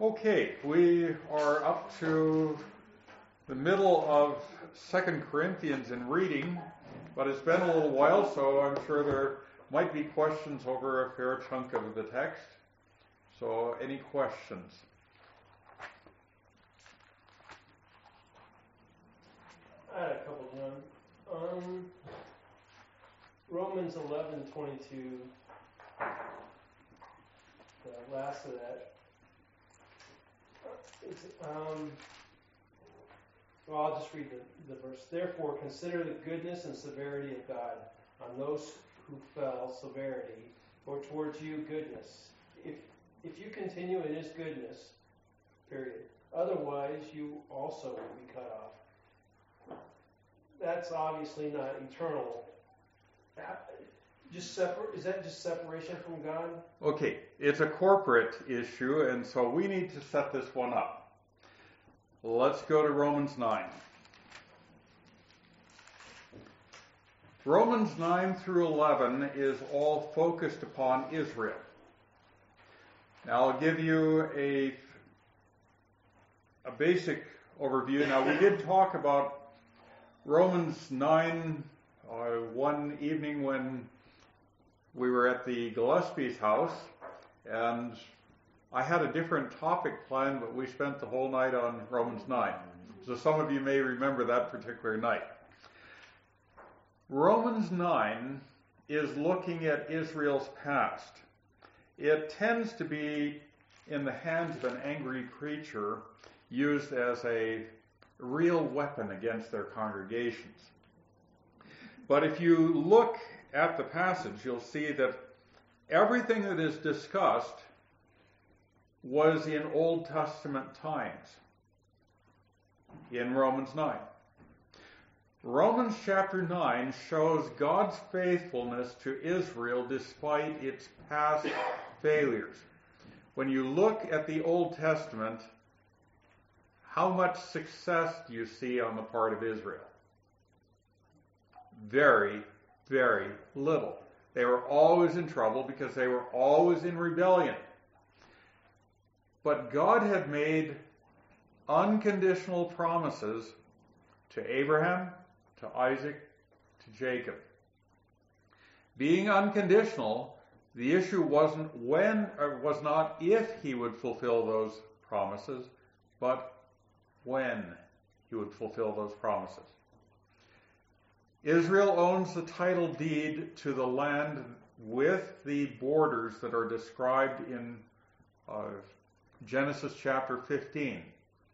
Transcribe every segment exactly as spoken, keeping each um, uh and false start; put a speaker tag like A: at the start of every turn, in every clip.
A: Okay, we are up to the middle of Second Corinthians in reading, but it's been a little while, so I'm sure there might be questions over a fair chunk of the text. So, any questions?
B: I had a couple, John. Um, Romans eleven twenty-two, the last of that. It's, um, well, I'll just read the, the verse. Therefore, consider the goodness and severity of God on those who fell, severity, or towards you, goodness. If if you continue in His goodness, period. Otherwise, you also will be cut off. That's obviously not eternal. Just separ- is that just separation from God?
A: Okay, it's a corporate issue, and so we need to set this one up. Let's go to Romans nine. Romans nine through eleven is all focused upon Israel. Now I'll give you a, a basic overview. Now we did talk about Romans nine uh, one evening when we were at the Gillespie's house, and I had a different topic planned, but we spent the whole night on Romans nine. So some of you may remember that particular night. Romans nine is looking at Israel's past. It tends to be, in the hands of an angry preacher, used as a real weapon against their congregations. But if you look at the passage, you'll see that everything that is discussed was in Old Testament times in Romans nine. Romans chapter nine shows God's faithfulness to Israel despite its past failures. When you look at the Old Testament, how much success do you see on the part of Israel? Very, very little. They were always in trouble because they were always in rebellion. But God had made unconditional promises to Abraham, to Isaac, to Jacob. Being unconditional, the issue wasn't when, or was not if he would fulfill those promises, but when he would fulfill those promises. Israel owns the title deed to the land with the borders that are described in uh, Genesis chapter fifteen.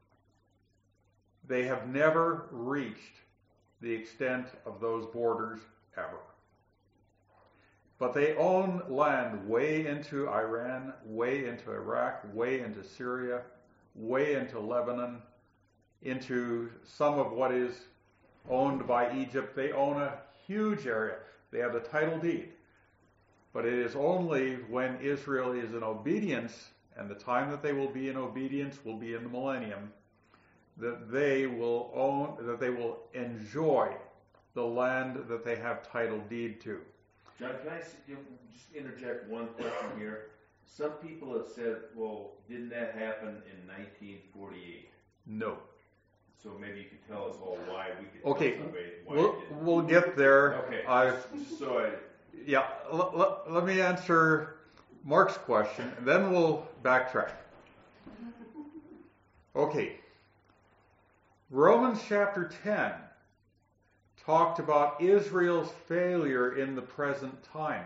A: They have never reached the extent of those borders ever. But they own land way into Iran, way into Iraq, way into Syria, way into Lebanon, into some of what is owned by Egypt. They own a huge area. They have the title deed. But it is only when Israel is in obedience, and the time that they will be in obedience will be in the millennium, that they will own, that they will enjoy the land that they have title deed to.
C: John, can I just interject one question here? Some people have said, well, didn't that happen in nineteen forty-eight?
A: No.
C: So maybe you could tell us all why we could
A: okay.
C: tell somebody why
A: we'll,
C: it didn't.
A: We'll get there.
C: Okay.
A: Uh,
C: so I...
A: Yeah, l- l- let me answer Mark's question, and then we'll backtrack. Okay. Romans chapter ten talked about Israel's failure in the present time.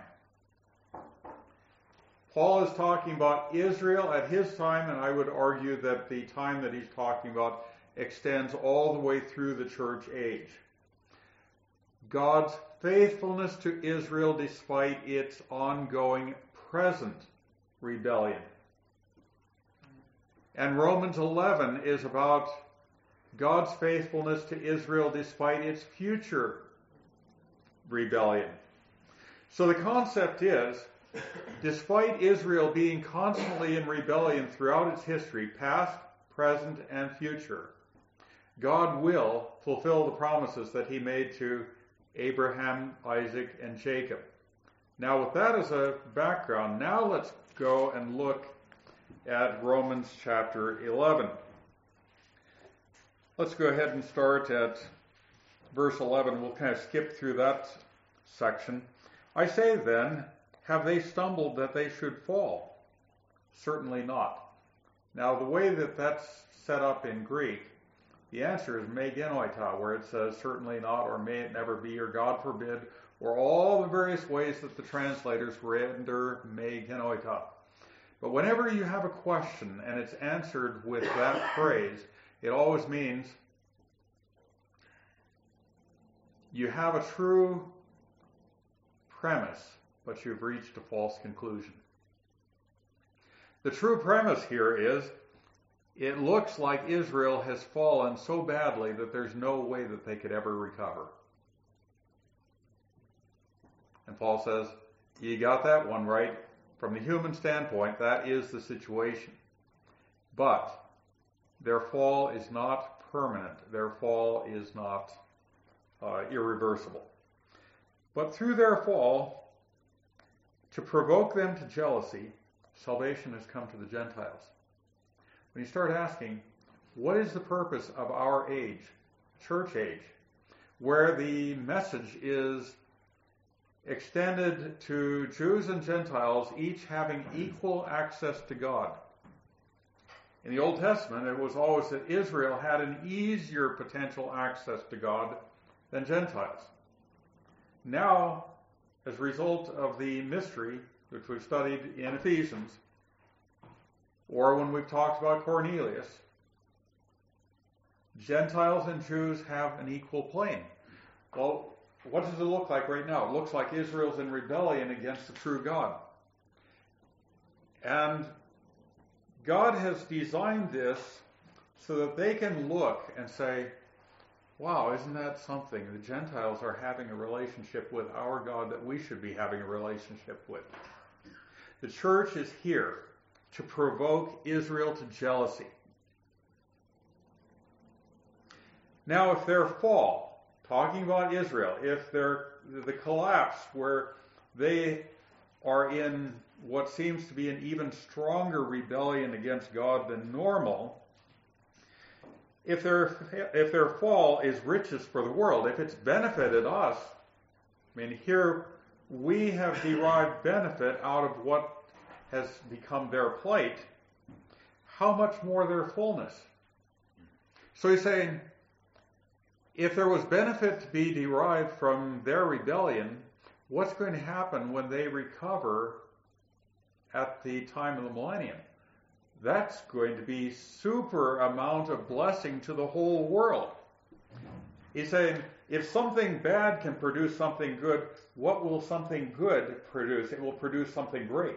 A: Paul is talking about Israel at his time, and I would argue that the time that he's talking about extends all the way through the church age. God's faithfulness to Israel despite its ongoing present rebellion. And Romans eleven is about God's faithfulness to Israel despite its future rebellion. So the concept is, despite Israel being constantly in rebellion throughout its history, past, present, and future, God will fulfill the promises that he made to Abraham, Isaac, and Jacob. Now, with that as a background, now let's go and look at Romans chapter eleven. Let's go ahead and start at verse eleven. We'll kind of skip through that section. I say then, have they stumbled that they should fall? Certainly not. Now, the way that that's set up in Greek, the answer is me genoita, where it says certainly not, or may it never be, or God forbid, or all the various ways that the translators render me genoita. But whenever you have a question and it's answered with that phrase, it always means you have a true premise, but you've reached a false conclusion. The true premise here is it looks like Israel has fallen so badly that there's no way that they could ever recover. And Paul says, you got that one right. From the human standpoint, that is the situation. But their fall is not permanent. Their fall is not uh, irreversible. But through their fall, to provoke them to jealousy, salvation has come to the Gentiles. When you start asking, what is the purpose of our age, church age, where the message is extended to Jews and Gentiles, each having equal access to God? In the Old Testament, it was always that Israel had an easier potential access to God than Gentiles. Now, as a result of the mystery, which we've studied in Ephesians, or when we've talked about Cornelius, Gentiles and Jews have an equal plane. Well, what does it look like right now? It looks like Israel's in rebellion against the true God. And God has designed this so that they can look and say, wow, isn't that something? The Gentiles are having a relationship with our God that we should be having a relationship with. The church is here to provoke Israel to jealousy. Now, if their fall, talking about Israel, if their the collapse where they are in what seems to be an even stronger rebellion against God than normal, if their if their fall is riches for the world, if it's benefited us, I mean, here we have derived benefit out of what has become their plight, how much more their fullness? So he's saying, if there was benefit to be derived from their rebellion, what's going to happen when they recover at the time of the millennium? That's going to be super amount of blessing to the whole world. He's saying, if something bad can produce something good, what will something good produce? It will produce something great.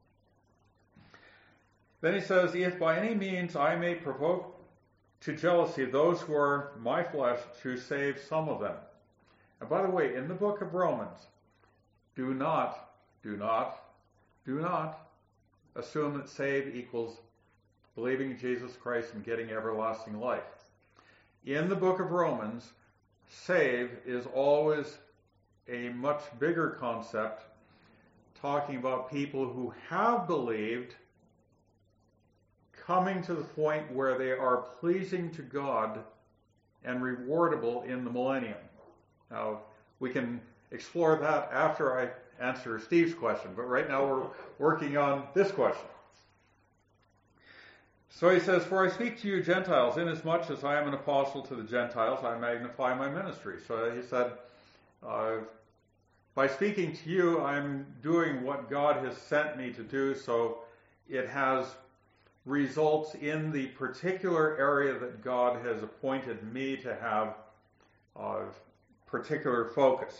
A: Then he says, if by any means I may provoke to jealousy those who are my flesh, to save some of them. And by the way, in the book of Romans, do not, do not, do not assume that save equals believing in Jesus Christ and getting everlasting life. In the book of Romans, save is always a much bigger concept, talking about people who have believed, coming to the point where they are pleasing to God and rewardable in the millennium. Now, we can explore that after I answer Steve's question, but right now we're working on this question. So he says, for I speak to you Gentiles, inasmuch as I am an apostle to the Gentiles, I magnify my ministry. So he said, uh, by speaking to you, I'm doing what God has sent me to do, so it has results in the particular area that God has appointed me to have uh, particular focus.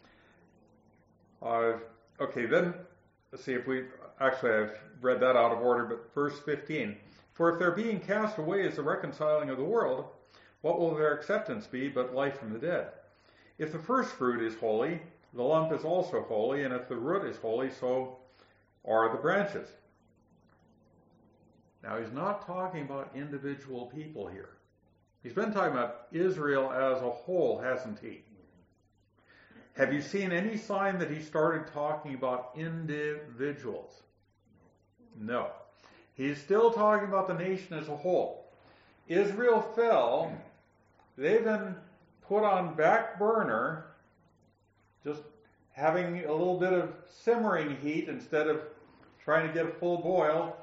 A: Uh, okay, then, let's see if we, actually I've read that out of order, but verse fifteen. For if their being cast away is the reconciling of the world, what will their acceptance be but life from the dead? If the first fruit is holy, the lump is also holy, and if the root is holy, so are the branches. Now, he's not talking about individual people here. He's been talking about Israel as a whole, hasn't he? Have you seen any sign that he started talking about individuals? No. He's still talking about the nation as a whole. Israel fell. They've been put on back burner, just having a little bit of simmering heat instead of trying to get a full boil.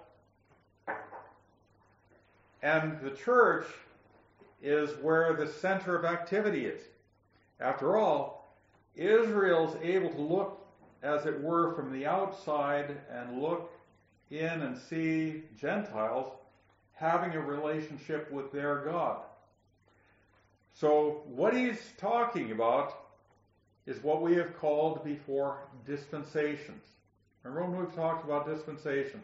A: And the church is where the center of activity is. After all, Israel's able to look, as it were, from the outside and look in and see Gentiles having a relationship with their God. So what he's talking about is what we have called before dispensations. Remember when we've talked about dispensations?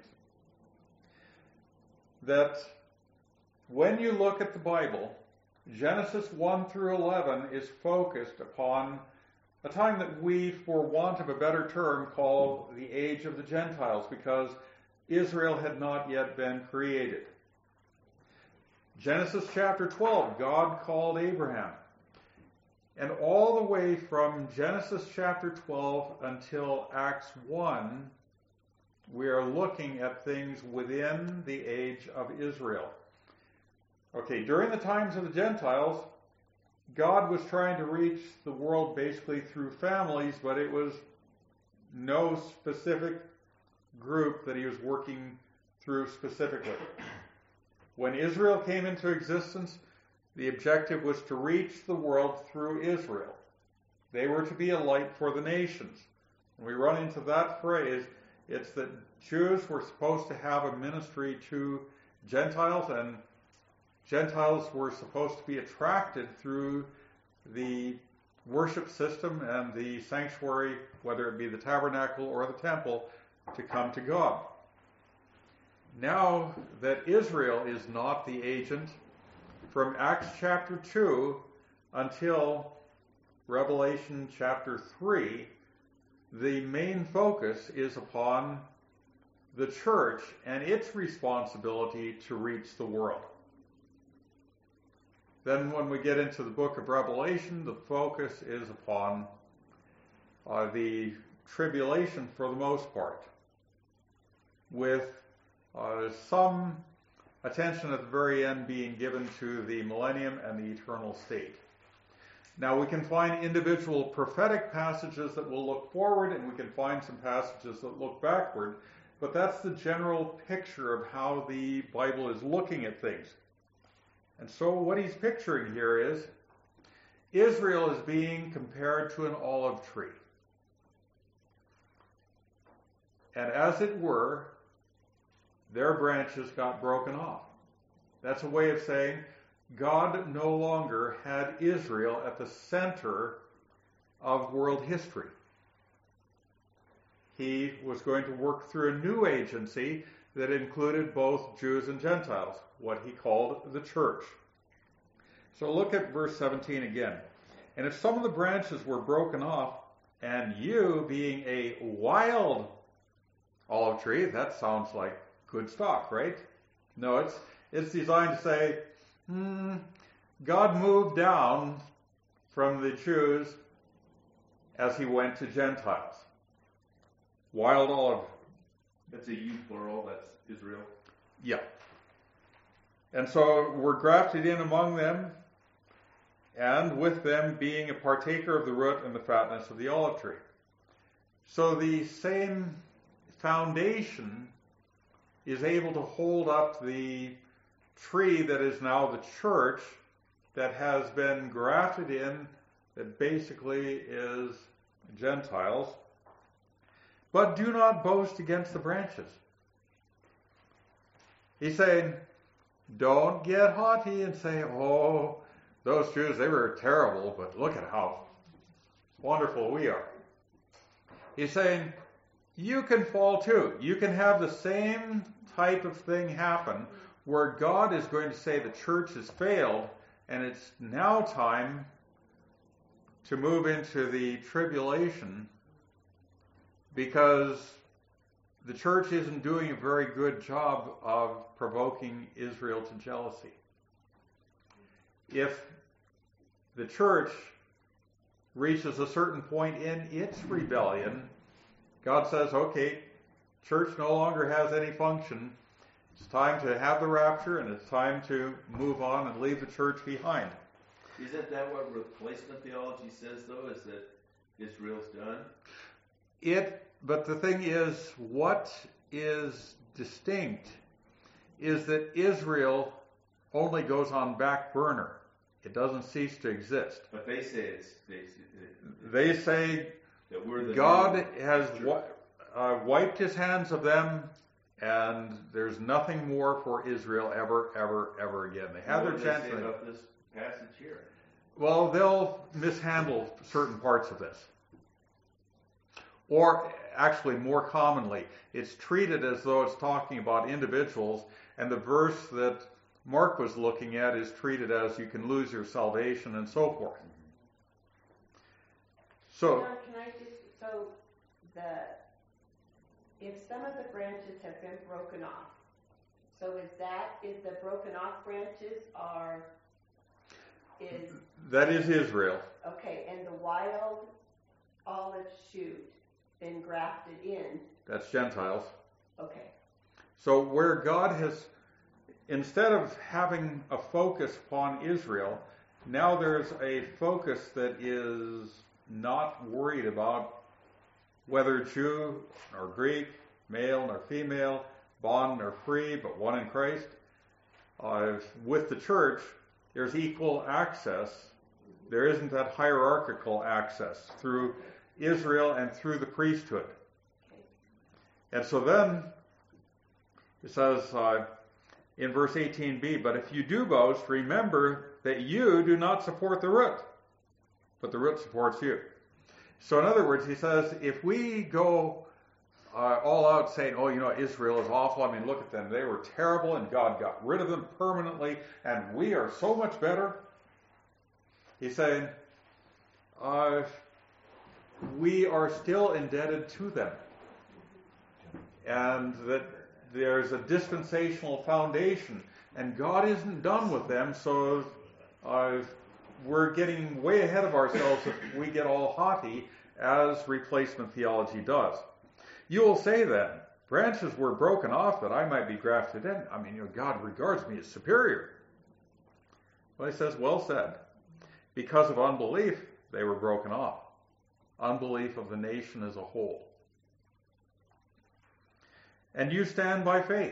A: That when you look at the Bible, Genesis one through eleven is focused upon a time that we, for want of a better term, call the age of the Gentiles, because Israel had not yet been created. Genesis chapter twelve, God called Abraham. And all the way from Genesis chapter twelve until Acts one, we are looking at things within the age of Israel. Okay, during the times of the Gentiles, God was trying to reach the world basically through families, but it was no specific group that he was working through specifically. When Israel came into existence, the objective was to reach the world through Israel. They were to be a light for the nations. When we run into that phrase, it's that Jews were supposed to have a ministry to Gentiles, and Gentiles were supposed to be attracted through the worship system and the sanctuary, whether it be the tabernacle or the temple, to come to God. Now that Israel is not the agent, from Acts chapter two until Revelation chapter three, the main focus is upon the church and its responsibility to reach the world. Then when we get into the book of Revelation, the focus is upon uh, the tribulation for the most part, with uh, some attention at the very end being given to the millennium and the eternal state. Now we can find individual prophetic passages that will look forward, and we can find some passages that look backward, but that's the general picture of how the Bible is looking at things. And so what he's picturing here is Israel is being compared to an olive tree. And as it were, their branches got broken off. That's a way of saying God no longer had Israel at the center of world history. He was going to work through a new agency that included both Jews and Gentiles, what he called the church. So look at verse seventeen again. And if some of the branches were broken off, and you being a wild olive tree, that sounds like good stock, right? No, it's it's designed to say, hmm, God moved down from the Jews as he went to Gentiles. Wild olive.
C: That's a you plural, that's Israel.
A: Yeah. And so we're grafted in among them, and with them being a partaker of the root and the fatness of the olive tree. So the same foundation is able to hold up the tree that is now the church, that has been grafted in, that basically is Gentiles. But do not boast against the branches. He's saying, don't get haughty and say, oh, those Jews, they were terrible, but look at how wonderful we are. He's saying, you can fall too. You can have the same type of thing happen where God is going to say the church has failed, and it's now time to move into the tribulation because the church isn't doing a very good job of provoking Israel to jealousy. If the church reaches a certain point in its rebellion, God says, okay, church no longer has any function. It's time to have the rapture, and it's time to move on and leave the church behind.
C: Isn't that what replacement theology says, though, is that Israel's done?
A: It, but the thing is, what is distinct is that Israel only goes on back burner. It doesn't cease to exist.
C: But they say it's... They, it's,
A: they say
C: that we're the
A: God has wi- uh, wiped his hands of them, and there's nothing more for Israel ever, ever, ever again. They have
C: what
A: their
C: do they
A: chance.
C: say about this passage here?
A: Well, they'll mishandle certain parts of this. Or actually, more commonly, it's treated as though it's talking about individuals, and the verse that Mark was looking at is treated as you can lose your salvation and so forth. So,
D: John, can I just, so the, if some of the branches have been broken off, so is that, is the broken off branches are, is,
A: that is Israel.
D: okay, and the wild olive shoot been grafted in,
A: That's Gentiles.
D: okay.
A: So where God has, instead of having a focus upon Israel, now there's a focus that is not worried about whether Jew or Greek, male nor female, bond nor free, but one in Christ. Uh, with the church, there's equal access. There isn't that hierarchical access through Israel and through the priesthood. And so then, it says uh, in verse eighteen b, but if you do boast, remember that you do not support the root, but the root supports you. So in other words, he says, if we go uh, all out saying, oh, you know, Israel is awful, I mean, look at them, they were terrible, and God got rid of them permanently, and we are so much better. He's saying, uh, we are still indebted to them. And that there's a dispensational foundation, and God isn't done with them, so uh, we're getting way ahead of ourselves if we get all haughty, as replacement theology does. You will say then, branches were broken off that I might be grafted in. I mean, you know, God regards me as superior. Well, he says, well said. Because of unbelief, they were broken off. Unbelief of the nation as a whole. And you stand by faith.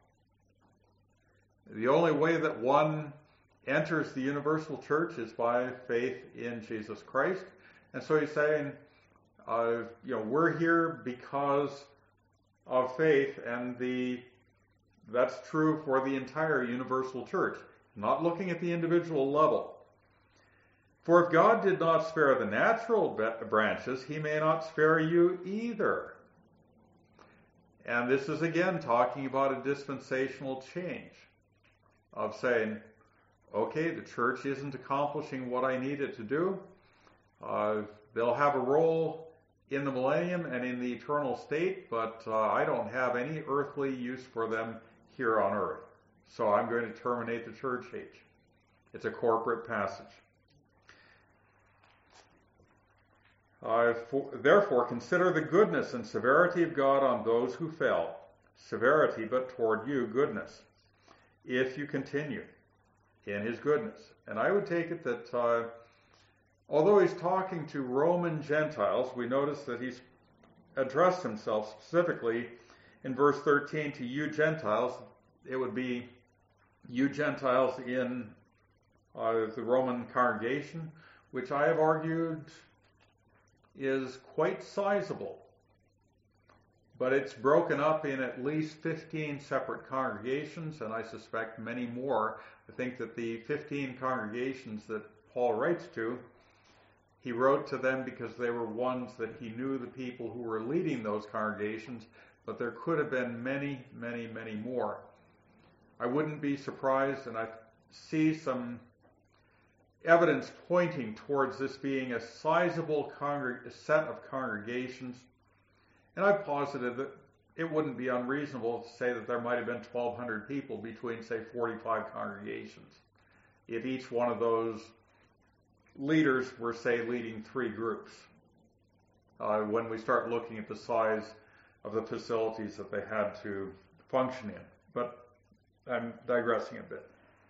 A: The only way that one enters the universal church is by faith in Jesus Christ. And so he's saying, uh, you know, we're here because of faith, and the that's true for the entire universal church, not looking at the individual level. For if God did not spare the natural branches, he may not spare you either. And this is again talking about a dispensational change of saying, okay, the church isn't accomplishing what I need it to do. Uh, they'll have a role in the millennium and in the eternal state, but uh, I don't have any earthly use for them here on earth. So I'm going to terminate the church age. It's a corporate passage. Uh, for, therefore, consider the goodness and severity of God on those who fell. Severity, but toward you, goodness, if you continue in his goodness. And I would take it that uh, although he's talking to Roman Gentiles, we notice that he's addressed himself specifically in verse thirteen to you Gentiles. It would be you Gentiles in uh, the Roman congregation, which I have argued is quite sizable, but it's broken up in at least fifteen separate congregations, and I suspect many more. I think that the fifteen congregations that Paul writes to, he wrote to them because they were ones that he knew the people who were leading those congregations, but there could have been many, many, many more. I wouldn't be surprised, and I see some evidence pointing towards this being a sizable congreg- set of congregations. And I've posited that it wouldn't be unreasonable to say that there might have been twelve hundred people between, say, forty-five congregations, if each one of those leaders were, say, leading three groups, uh, when we start looking at the size of the facilities that they had to function in. But I'm digressing a bit.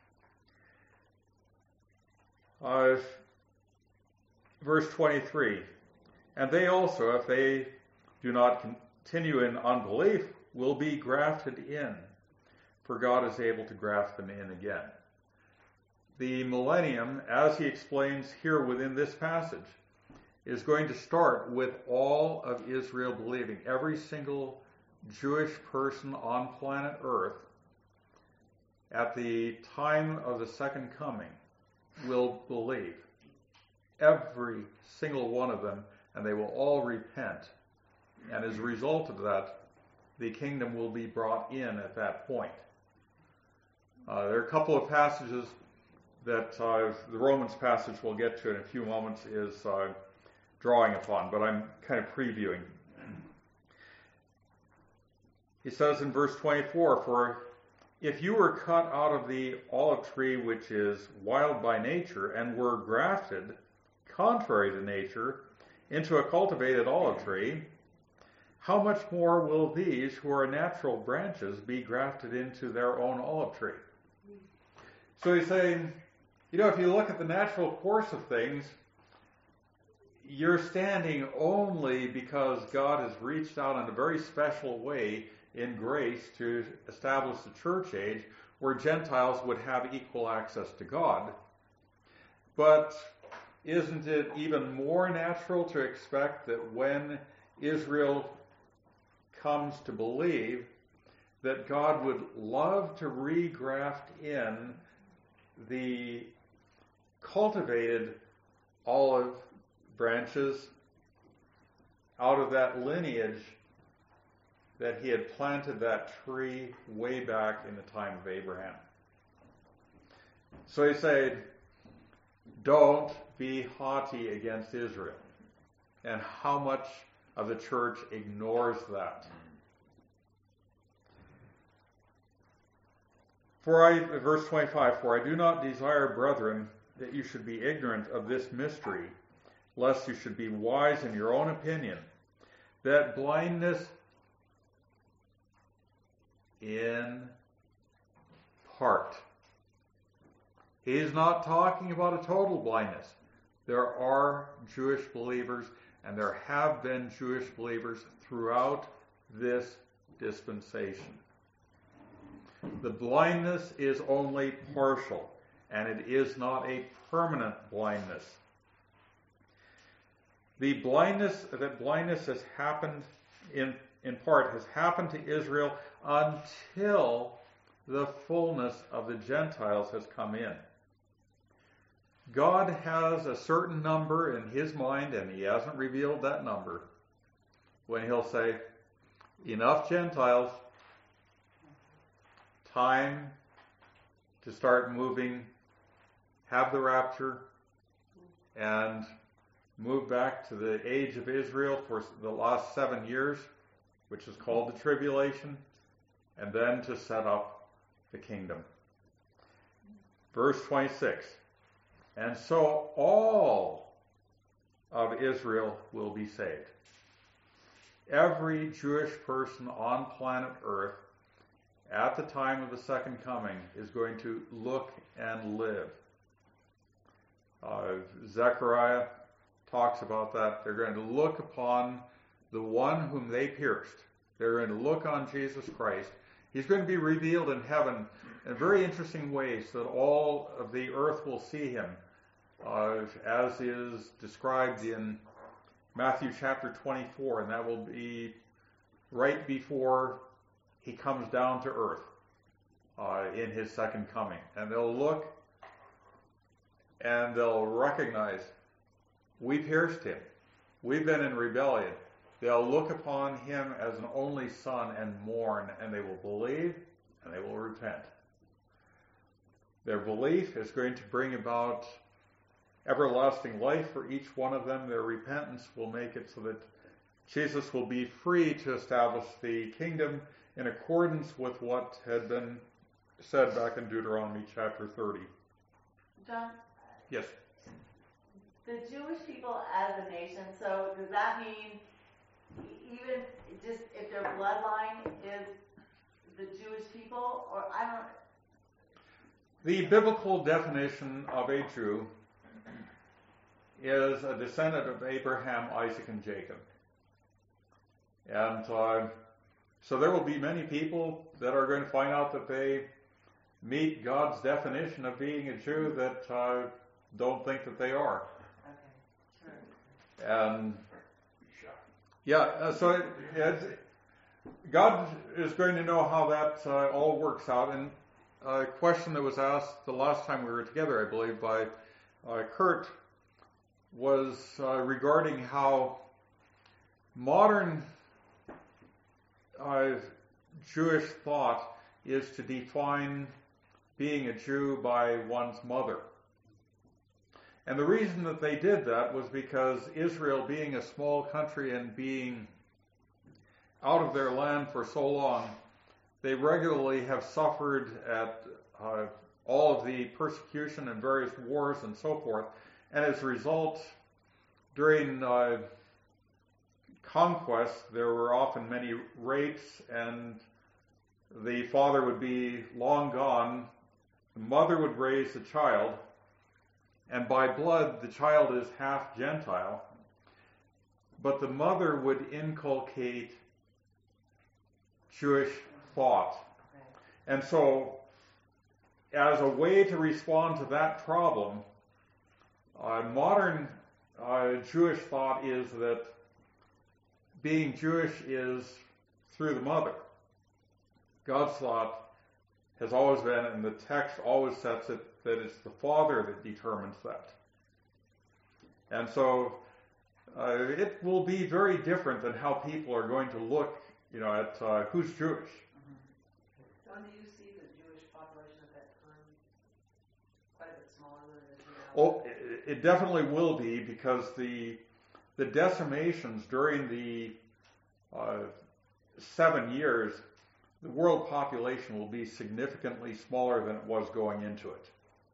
A: Uh, verse twenty-three, and they also, if they do not continue in unbelief, will be grafted in, for God is able to graft them in again. The millennium, as he explains here within this passage, is going to start with all of Israel believing. Every single Jewish person on planet Earth at the time of the second coming will believe. Every single one of them, and they will all repent. And as a result of that, the kingdom will be brought in at that point. Uh, there are a couple of passages that uh, the Romans passage we'll get to in a few moments is uh, drawing upon, but I'm kind of previewing. He says in verse twenty-four, for if you were cut out of the olive tree which is wild by nature and were grafted, contrary to nature, into a cultivated olive tree, how much more will these who are natural branches be grafted into their own olive tree? So he's saying, you know, if you look at the natural course of things, you're standing only because God has reached out in a very special way in grace to establish the church age where Gentiles would have equal access to God. But isn't it even more natural to expect that when Israel comes to believe, that God would love to regraft in the cultivated olive branches out of that lineage that he had planted that tree way back in the time of Abraham. So he said, don't be haughty against Israel. And how much of the church ignores that? For I, verse twenty-five, for I do not desire, brethren, that you should be ignorant of this mystery, lest you should be wise in your own opinion, that blindness in part. He's not talking about a total blindness. There are Jewish believers, and there have been Jewish believers throughout this dispensation. The blindness is only partial, and it is not a permanent blindness. The blindness, that blindness has happened in, in part, has happened to Israel until the fullness of the Gentiles has come in. God has a certain number in his mind, and he hasn't revealed that number, when he'll say, enough Gentiles, time to start moving, have the rapture, and move back to the age of Israel for the last seven years, which is called the tribulation, and then to set up the kingdom. Verse twenty-six, and so all of Israel will be saved. Every Jewish person on planet Earth at the time of the second coming is going to look and live. Uh, Zechariah talks about that. They're going to look upon the one whom they pierced. They're going to look on Jesus Christ. He's going to be revealed in heaven in very interesting ways so that all of the earth will see him, uh, as is described in Matthew chapter twenty-four, and that will be right before he comes down to earth uh, in his second coming. And they'll look and they'll recognize, we pierced him. We've been in rebellion. They'll look upon him as an only son and mourn, and they will believe and they will repent. Their belief is going to bring about everlasting life for each one of them. Their repentance will make it so that Jesus will be free to establish the kingdom in accordance with what had been said back in Deuteronomy chapter thirty.
E: John?
A: Yes.
E: The Jewish people as a nation, so does that mean even just if their bloodline is the Jewish people, or I don't,
A: The biblical definition of a Jew is a descendant of Abraham, Isaac, and Jacob. And uh, so there will be many people that are going to find out that they meet God's definition of being a Jew that uh, don't think that they are.
E: Okay, sure.
A: And yeah, uh, so it, it, God is going to know how that uh, all works out. And a question that was asked the last time we were together, I believe, by uh, Kurt, was uh, regarding how modern uh, Jewish thought is to define being a Jew by one's mother. And the reason that they did that was because Israel, being a small country and being out of their land for so long, they regularly have suffered at uh, all of the persecution and various wars and so forth. And as a result, during uh, conquest, there were often many rapes, and the father would be long gone. The mother would raise the child, and by blood, the child is half Gentile. But the mother would inculcate Jewish thought. And so, as a way to respond to that problem, uh, modern uh, Jewish thought is that being Jewish is through the mother. God's thought has always been, and the text always sets it, that it's the father that determines that. And so uh, it will be very different than how people are going to look, you know, at uh, who's Jewish.
F: Don, do you see the Jewish population at that time quite a bit smaller than it is now?
A: Oh, it, it definitely will be, because the the decimations during the uh, seven years, the world population will be significantly smaller than it was going into it.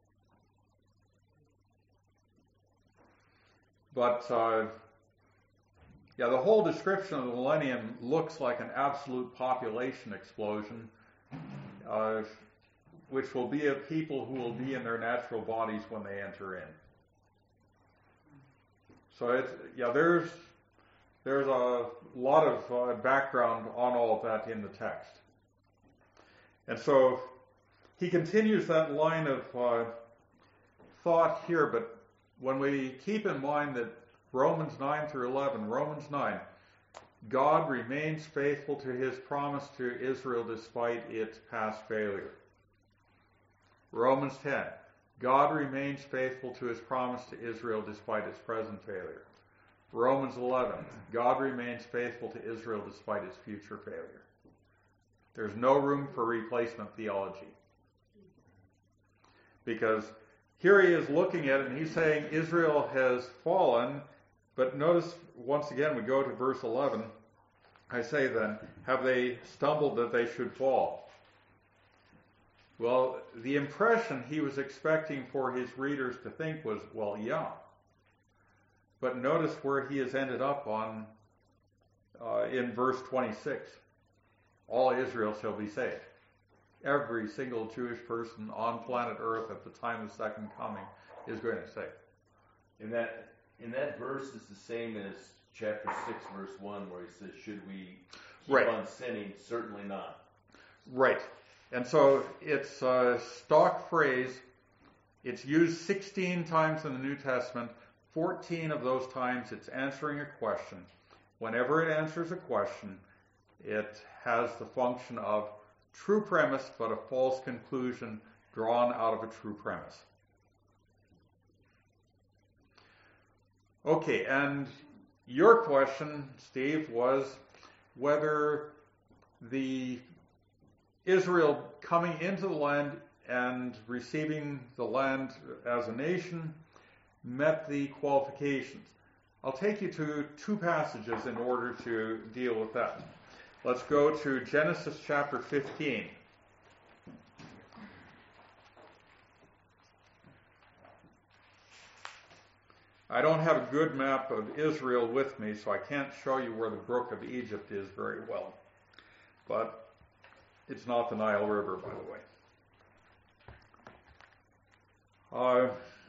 A: But, uh, yeah, the whole description of the millennium looks like an absolute population explosion, uh, which will be of people who will be in their natural bodies when they enter in. So, it's, yeah, there's, there's a lot of uh, background on all of that in the text. And so he continues that line of uh, thought here, but when we keep in mind that Romans nine through eleven, Romans nine, God remains faithful to his promise to Israel despite its past failure. Romans ten, God remains faithful to his promise to Israel despite its present failure. Romans eleven, God remains faithful to Israel despite its future failure. There's no room for replacement theology. Because here he is looking at it and he's saying Israel has fallen, but notice once again we go to verse eleven. I say then, have they stumbled that they should fall? Well, the impression he was expecting for his readers to think was, well, yeah. But notice where he has ended up on uh, in verse twenty-six. All Israel shall be saved. Every single Jewish person on planet Earth at the time of the second coming is going to say.
C: And that, and that verse is the same as chapter six, verse one, where he says, should we keep
A: Right.
C: on sinning? Certainly not.
A: Right. And so it's a stock phrase. It's used sixteen times in the New Testament. fourteen of those times it's answering a question. Whenever it answers a question, it has the function of true premise, but a false conclusion drawn out of a true premise. Okay, and your question, Steve, was whether the Israel coming into the land and receiving the land as a nation met the qualifications. I'll take you to two passages in order to deal with that. Let's go to Genesis chapter fifteen. I don't have a good map of Israel with me, so I can't show you where the brook of Egypt is very well. But it's not the Nile River, by the way. Uh,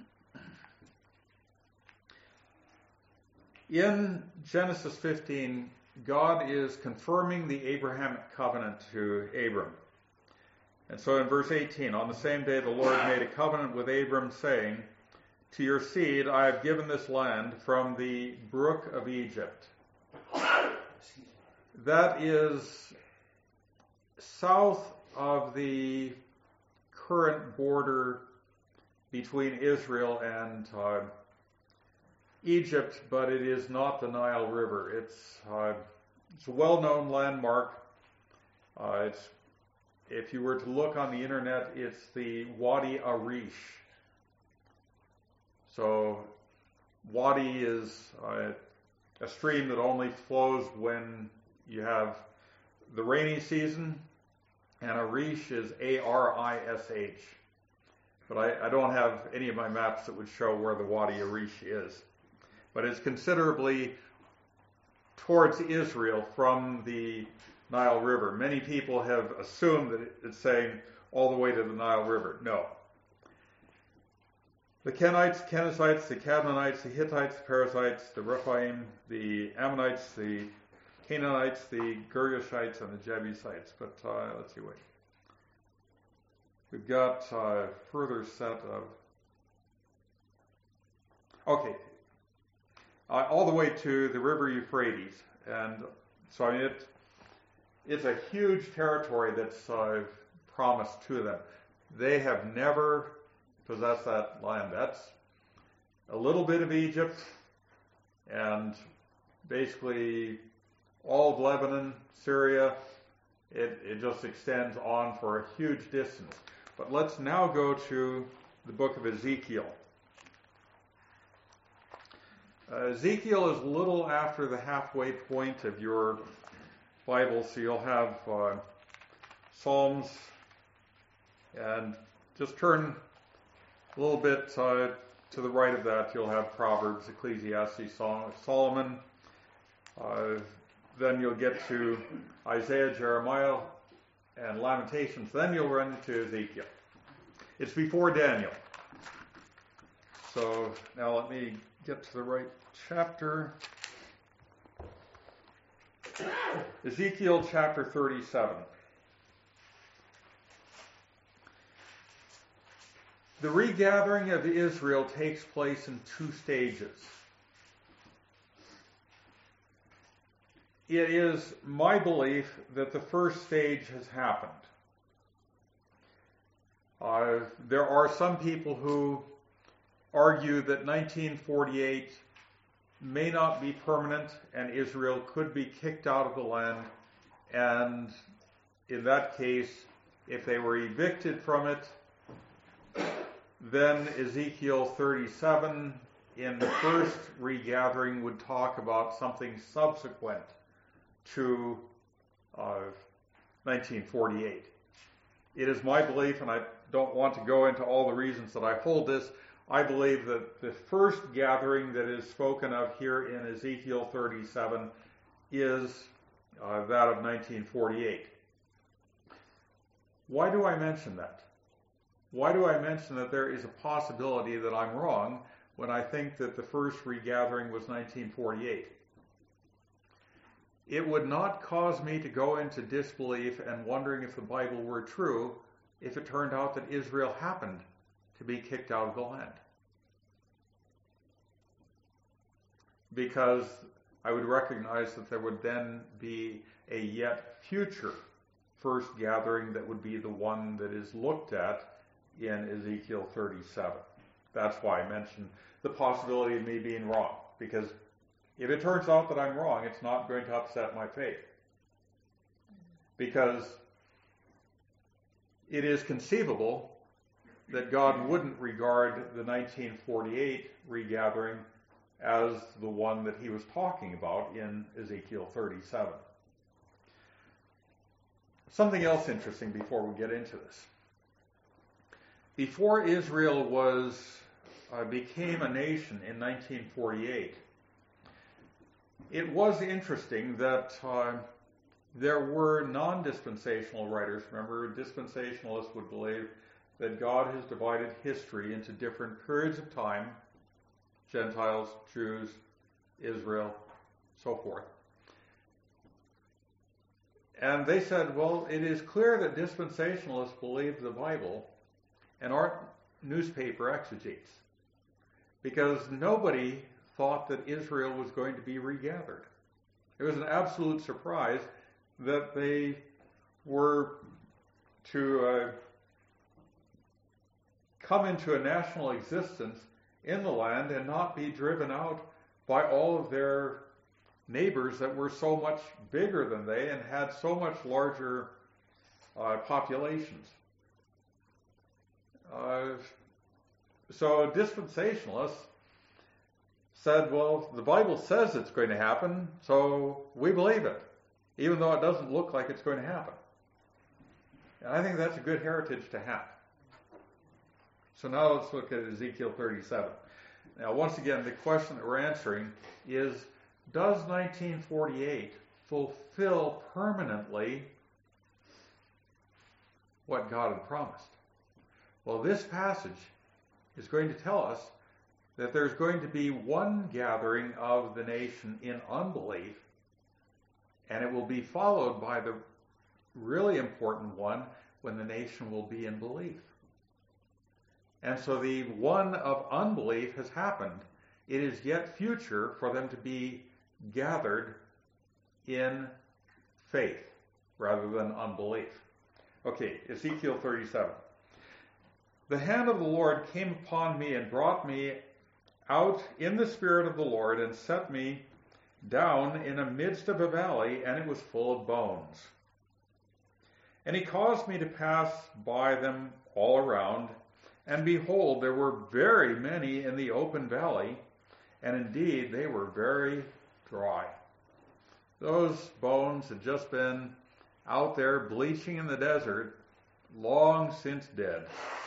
A: in Genesis fifteen, God is confirming the Abrahamic covenant to Abram. And so in verse eighteen, on the same day the Lord made a covenant with Abram, saying, to your seed I have given this land from the brook of Egypt. That is south of the current border between Israel and uh, Egypt, but it is not the Nile River. It's, uh, it's a well-known landmark. Uh, it's, if you were to look on the internet, it's the Wadi Arish. So Wadi is uh, a stream that only flows when you have the rainy season, and Arish is A R I S H. But I, I don't have any of my maps that would show where the Wadi Arish is. But it's considerably towards Israel from the Nile River. Many people have assumed that it's saying all the way to the Nile River. No. The Kenites, Kenizzites, the Cadmonites, the Hittites, the Perizzites, the Rephaim, the Ammonites, the Canaanites, the Girgashites, and the Jebusites. But uh, let's see, wait. We've got a further set of... Okay. Uh, all the way to the river Euphrates. And so I mean, it, it's a huge territory that's uh, promised to them. They have never possessed that land. That's a little bit of Egypt and basically all of Lebanon, Syria. It, it just extends on for a huge distance. But let's now go to the book of Ezekiel. Uh, Ezekiel is a little after the halfway point of your Bible, so you'll have uh, Psalms, and just turn a little bit uh, to the right of that, you'll have Proverbs, Ecclesiastes, Song of Solomon. Uh, then you'll get to Isaiah, Jeremiah, and Lamentations. Then you'll run into Ezekiel. It's before Daniel. So now let me get to the right chapter. Ezekiel chapter thirty-seven. The regathering of Israel takes place in two stages. It is my belief that the first stage has happened. Uh, there are some people who argue that nineteen forty-eight may not be permanent and Israel could be kicked out of the land, and in that case, if they were evicted from it, then Ezekiel thirty-seven in the first regathering would talk about something subsequent to uh, nineteen forty-eight. It is my belief, and I don't want to go into all the reasons that I hold this, I believe that the first gathering that is spoken of here in Ezekiel thirty-seven is uh, that of nineteen forty-eight. Why do I mention that? Why do I mention that there is a possibility that I'm wrong when I think that the first regathering was nineteen forty-eight? It would not cause me to go into disbelief and wondering if the Bible were true if it turned out that Israel happened to be kicked out of the land. Because I would recognize that there would then be a yet future first gathering that would be the one that is looked at in Ezekiel thirty-seven. That's why I mentioned the possibility of me being wrong. Because if it turns out that I'm wrong, it's not going to upset my faith. Because it is conceivable that God wouldn't regard the nineteen forty-eight regathering as the one that he was talking about in Ezekiel thirty-seven. Something else interesting before we get into this. Before Israel was uh, became a nation in nineteen forty-eight, it was interesting that uh, there were non-dispensational writers. Remember, dispensationalists would believe that God has divided history into different periods of time, Gentiles, Jews, Israel, so forth. And they said, well, it is clear that dispensationalists believe the Bible and aren't newspaper exegetes, because nobody thought that Israel was going to be regathered. It was an absolute surprise that they were to uh, come into a national existence in the land and not be driven out by all of their neighbors that were so much bigger than they and had so much larger uh, populations. Uh, so dispensationalists said, well, the Bible says it's going to happen, so we believe it, even though it doesn't look like it's going to happen. And I think that's a good heritage to have. So now let's look at Ezekiel thirty-seven. Now, once again, the question that we're answering is, does nineteen forty-eight fulfill permanently what God had promised? Well, this passage is going to tell us that there's going to be one gathering of the nation in unbelief, and it will be followed by the really important one when the nation will be in belief. And so the one of unbelief has happened. It is yet future for them to be gathered in faith rather than unbelief. Okay, Ezekiel thirty-seven. The hand of the Lord came upon me and brought me out in the spirit of the Lord and set me down in the midst of a valley, and it was full of bones. And he caused me to pass by them all around, and behold, there were very many in the open valley, and indeed they were very dry. Those bones had just been out there bleaching in the desert, long since dead.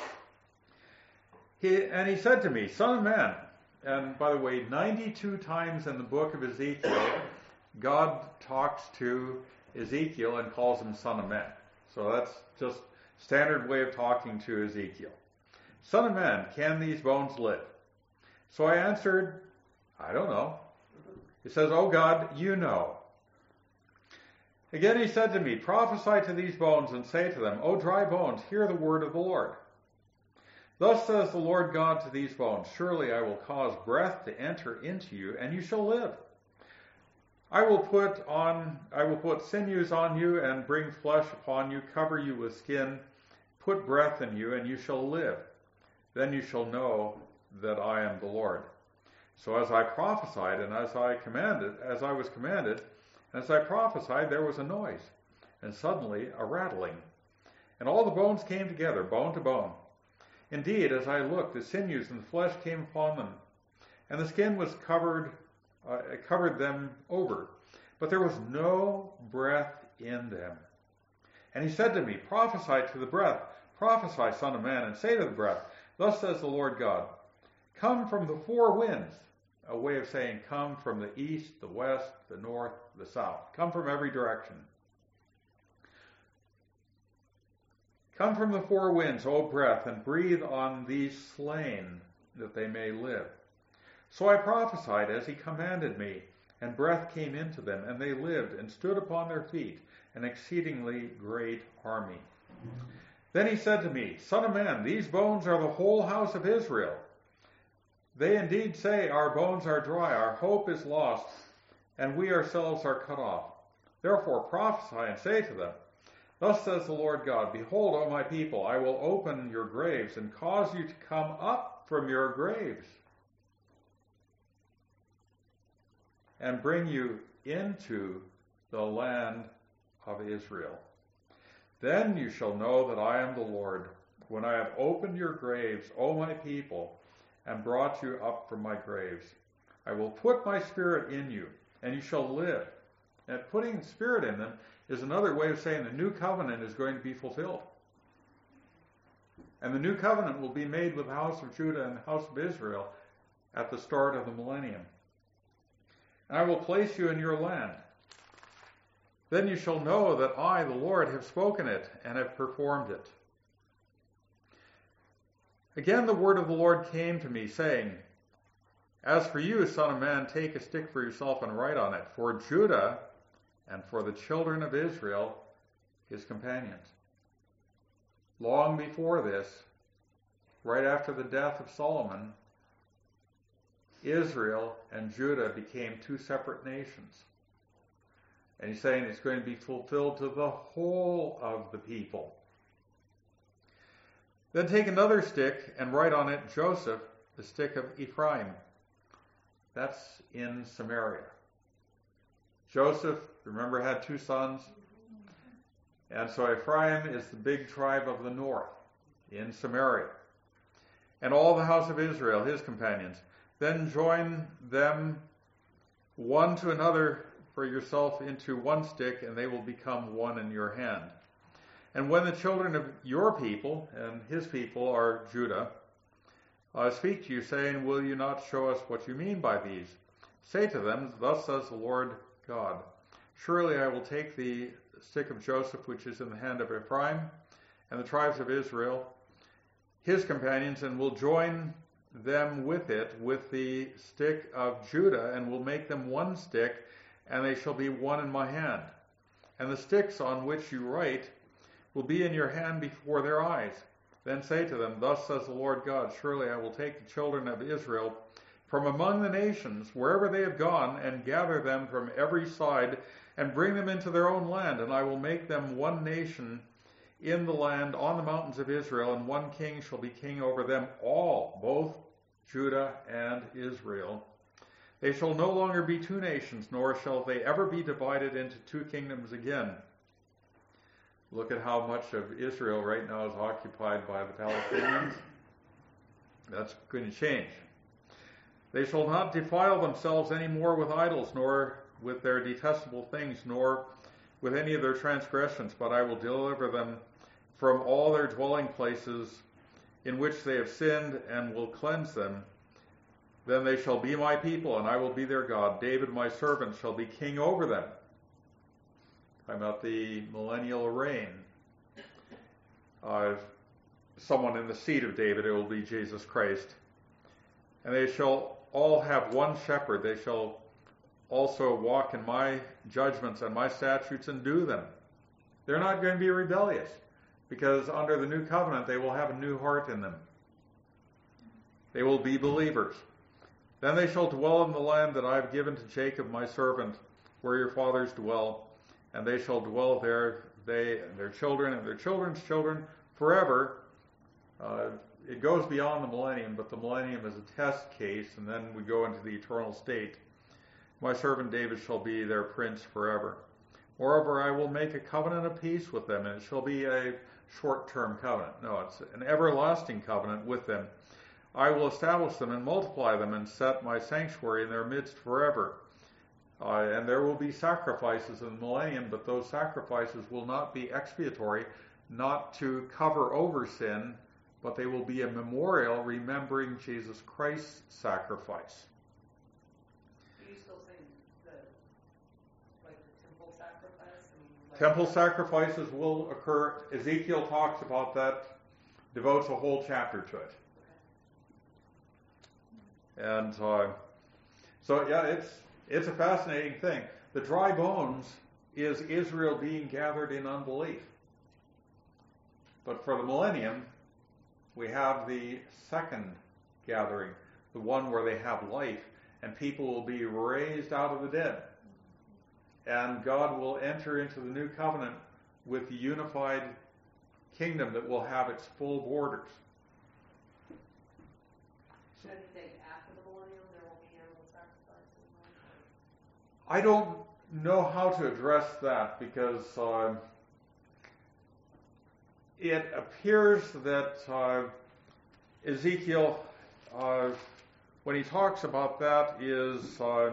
A: He, and he said to me, Son of man, and by the way, ninety-two times in the book of Ezekiel, God talks to Ezekiel and calls him Son of Man. So that's just standard way of talking to Ezekiel. Son of man, can these bones live? So I answered, I don't know. He says, Oh God, you know. Again he said to me, Prophesy to these bones and say to them, O dry bones, hear the word of the Lord. Thus says the Lord God to these bones, Surely I will cause breath to enter into you, and you shall live. I will put on, I will put sinews on you and bring flesh upon you, cover you with skin, put breath in you, and you shall live. Then you shall know that I am the Lord. So as I prophesied and as I commanded, as I was commanded, as I prophesied, there was a noise, and suddenly a rattling. And all the bones came together, bone to bone. Indeed, as I looked, the sinews and the flesh came upon them, and the skin was covered, uh, covered them over, but there was no breath in them. And he said to me, Prophesy to the breath, prophesy, Son of man, and say to the breath, Thus says the Lord God, Come from the four winds, a way of saying come from the east, the west, the north, the south. Come from every direction. Come from the four winds, O breath, and breathe on these slain, that they may live. So I prophesied as he commanded me, and breath came into them, and they lived, and stood upon their feet, an exceedingly great army. Then he said to me, Son of man, these bones are the whole house of Israel. They indeed say, Our bones are dry, our hope is lost, and we ourselves are cut off. Therefore prophesy and say to them, Thus says the Lord God, Behold, O my people, I will open your graves and cause you to come up from your graves and bring you into the land of Israel. Then you shall know that I am the Lord, when I have opened your graves, O my people, and brought you up from my graves. I will put my spirit in you, and you shall live. And putting spirit in them is another way of saying the new covenant is going to be fulfilled. And the new covenant will be made with the house of Judah and the house of Israel at the start of the millennium. And I will place you in your land. Then you shall know that I, the Lord, have spoken it and have performed it. Again the word of the Lord came to me, saying, As for you, son of man, take a stick for yourself and write on it, for Judah and for the children of Israel, his companions. Long before this, right after the death of Solomon, Israel and Judah became two separate nations. And he's saying it's going to be fulfilled to the whole of the people. Then take another stick and write on it Joseph, the stick of Ephraim. That's in Samaria. Joseph, remember, had two sons. And so Ephraim is the big tribe of the north in Samaria. And all the house of Israel, his companions. Then join them one to another for yourself into one stick, and they will become one in your hand. And when the children of your people, and his people are Judah, uh, speak to you, saying, Will you not show us what you mean by these? Say to them, Thus says the Lord God, Surely I will take the stick of Joseph, which is in the hand of Ephraim, and the tribes of Israel, his companions, and will join them with it, with the stick of Judah, and will make them one stick, and they shall be one in my hand. And the sticks on which you write will be in your hand before their eyes. Then say to them, Thus says the Lord God, Surely I will take the children of Israel from among the nations, wherever they have gone, and gather them from every side, and bring them into their own land, and I will make them one nation in the land on the mountains of Israel, and one king shall be king over them all, both Judah and Israel. They shall no longer be two nations, nor shall they ever be divided into two kingdoms again. Look at how much of Israel right now is occupied by the Palestinians. That's going to change. They shall not defile themselves any more with idols, nor with their detestable things, nor with any of their transgressions, but I will deliver them from all their dwelling places in which they have sinned, and will cleanse them. Then they shall be my people, and I will be their God. David, my servant, shall be king over them. Talking about the millennial reign. Uh, someone in the seat of David, it will be Jesus Christ. And they shall all have one shepherd. They shall also walk in my judgments and my statutes and do them. They're not going to be rebellious, because under the new covenant they will have a new heart in them. They will be believers. Then they shall dwell in the land that I have given to Jacob my servant, where your fathers dwell, and they shall dwell there, they and their children and their children's children, forever. Uh, it goes beyond the millennium, but the millennium is a test case, and then we go into the eternal state. My servant David shall be their prince forever. Moreover, I will make a covenant of peace with them, and it shall be a short-term covenant. No, it's an everlasting covenant with them. I will establish them and multiply them, and set my sanctuary in their midst forever. Uh, and there will be sacrifices in the millennium, but those sacrifices will not be expiatory, not to cover over sin, but they will be a memorial remembering Jesus Christ's sacrifice.
F: Do you still say the, like the temple sacrifice? I mean, like
A: Temple sacrifices will occur. Ezekiel talks about that, devotes a whole chapter to it. And uh, so, yeah, it's it's a fascinating thing. The dry bones is Israel being gathered in unbelief. But for the millennium, we have the second gathering, the one where they have life, and people will be raised out of the dead. And God will enter into the new covenant with the unified kingdom that will have its full borders.
F: should you think after the millennium there will be animal sacrifices?
A: I don't know how to address that, because uh, it appears that uh, Ezekiel, uh, when he talks about that, is uh,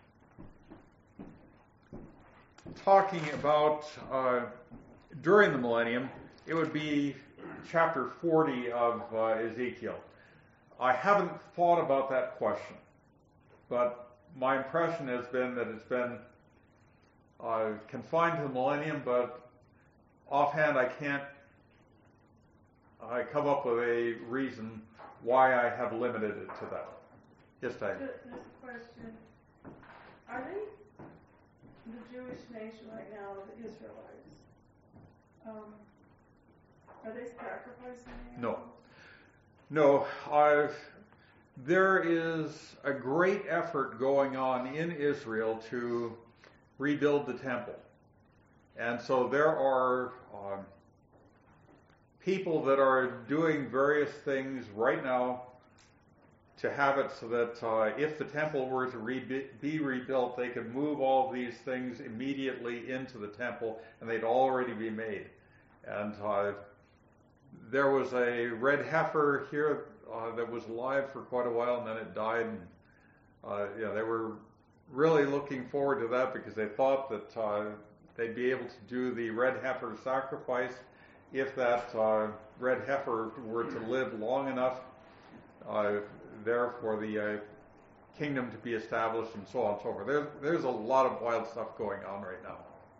A: talking about uh, during the millennium. It would be chapter forty of uh, Ezekiel. I haven't thought about that question, but my impression has been that it's been uh, confined to the millennium, but offhand I can't I come up with a reason why I have limited it to that. Yes, Diane?
G: Just a question. Are they, the Jewish nation right now, the Israelites, um, are they sacrificing animals?
A: No. No. I've, there is a great effort going on in Israel to rebuild the temple. And so there are um, people that are doing various things right now to have it so that uh, if the temple were to re- be rebuilt, they could move all of these things immediately into the temple, and they'd already be made. And uh, there was a red heifer here uh, that was alive for quite a while, and then it died. And, uh, you know, they were really looking forward to that because they thought that uh, they'd be able to do the red heifer sacrifice if that uh, red heifer were to live long enough uh, there for the uh, kingdom to be established, and so on and so forth. There's, there's a lot of wild stuff going on right now.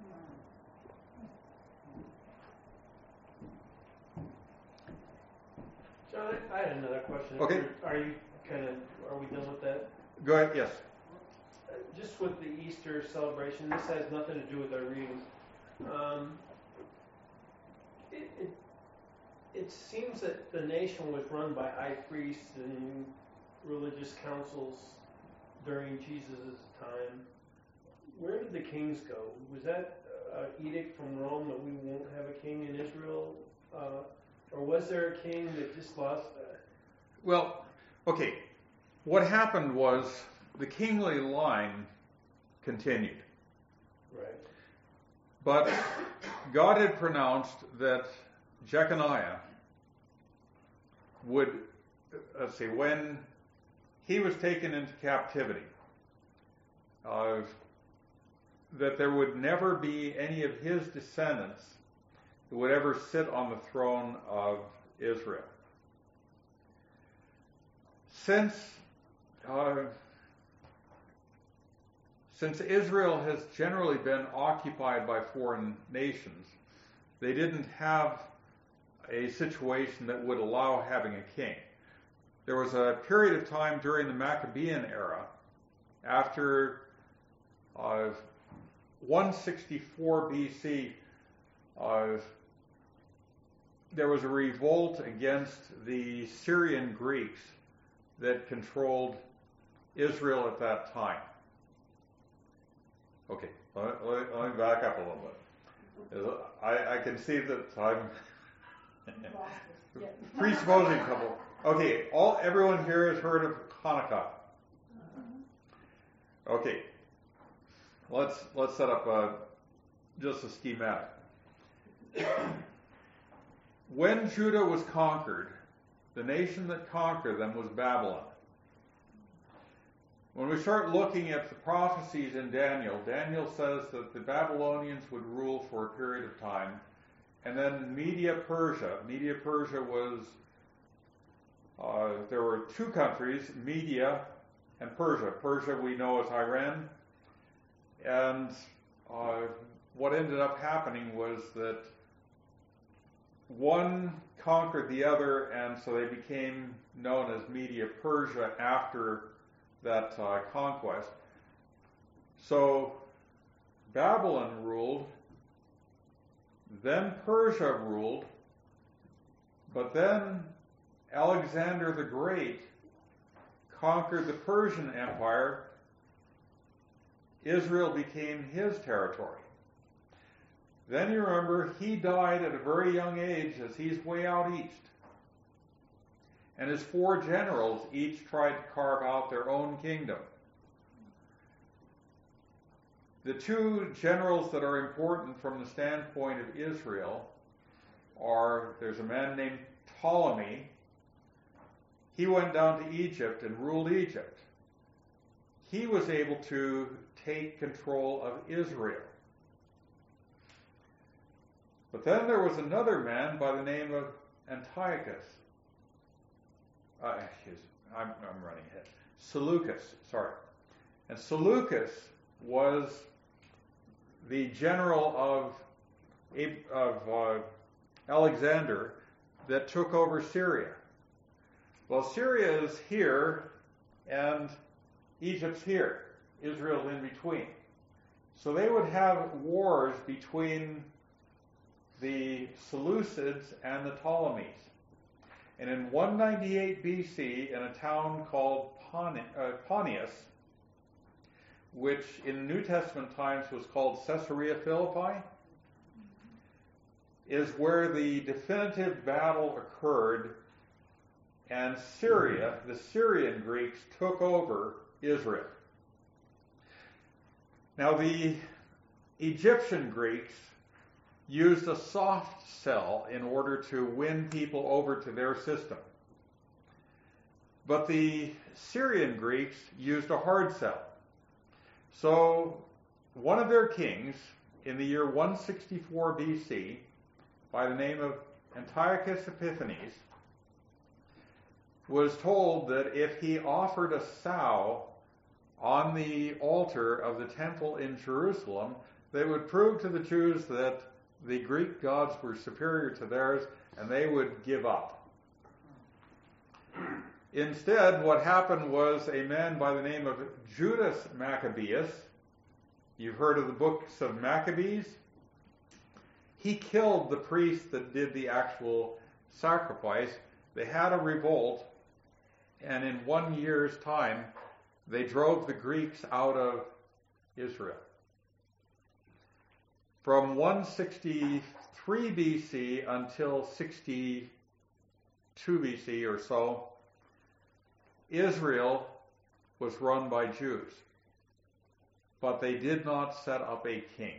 B: John, I had another question.
A: Okay.
B: Are you kind of, are we done with that?
A: Go ahead, yes.
B: Just with the Easter celebration, this has nothing to do with our reading. Um, it, it, it seems that the nation was run by high priests and religious councils during Jesus' time. Where did the kings go? Was that an edict from Rome that we won't have a king in Israel? Uh, or was there a king that just lost that?
A: Well, okay. What happened was the kingly line continued.
B: Right.
A: But God had pronounced that Jeconiah would, let's see, when he was taken into captivity, uh, that there would never be any of his descendants who would ever sit on the throne of Israel. Since uh, since Israel has generally been occupied by foreign nations, they didn't have a situation that would allow having a king. There was a period of time during the Maccabean era, after uh, one sixty-four B C, uh, there was a revolt against the Syrian Greeks that controlled Israel at that time. Okay, let, let, let me back up a little bit. I, I can see that I'm presupposing trouble. Okay, all everyone here has heard of Hanukkah. Okay, let's let's set up a, just a schematic. When Judah was conquered, the nation that conquered them was Babylon. When we start looking at the prophecies in Daniel, Daniel says that the Babylonians would rule for a period of time, and then Media Persia. Media Persia was, uh, there were two countries, Media and Persia. Persia we know as Iran, and uh, what ended up happening was that one conquered the other, and so they became known as Media Persia after that uh, conquest. So Babylon ruled, then Persia ruled, but then Alexander the Great conquered the Persian Empire. Israel became his territory. Then you remember, he died at a very young age as he's way out east. And his four generals each tried to carve out their own kingdom. The two generals that are important from the standpoint of Israel are, there's a man named Ptolemy. He went down to Egypt and ruled Egypt. He was able to take control of Israel. But then there was another man by the name of Antiochus. Uh, excuse me, I'm, I'm running ahead. Seleucus, sorry. And Seleucus was the general of, of uh, Alexander that took over Syria. Well, Syria is here, and Egypt's here. Israel's in between. So they would have wars between the Seleucids and the Ptolemies. And in one ninety-eight B C, in a town called Pon- uh, Ponius, which in New Testament times was called Caesarea Philippi, is where the definitive battle occurred, and Syria, the Syrian Greeks, took over Israel. Now the Egyptian Greeks used a soft sell in order to win people over to their system. But the Syrian Greeks used a hard sell. So one of their kings in the year one sixty-four B C, by the name of Antiochus Epiphanes, was told that if he offered a sow on the altar of the temple in Jerusalem, they would prove to the Jews that the Greek gods were superior to theirs, and they would give up. Instead, what happened was a man by the name of Judas Maccabeus, you've heard of the books of Maccabees, he killed the priest that did the actual sacrifice. They had a revolt, and in one year's time, they drove the Greeks out of Israel. From one sixty-three B C until sixty-two B C or so, Israel was run by Jews, but they did not set up a king.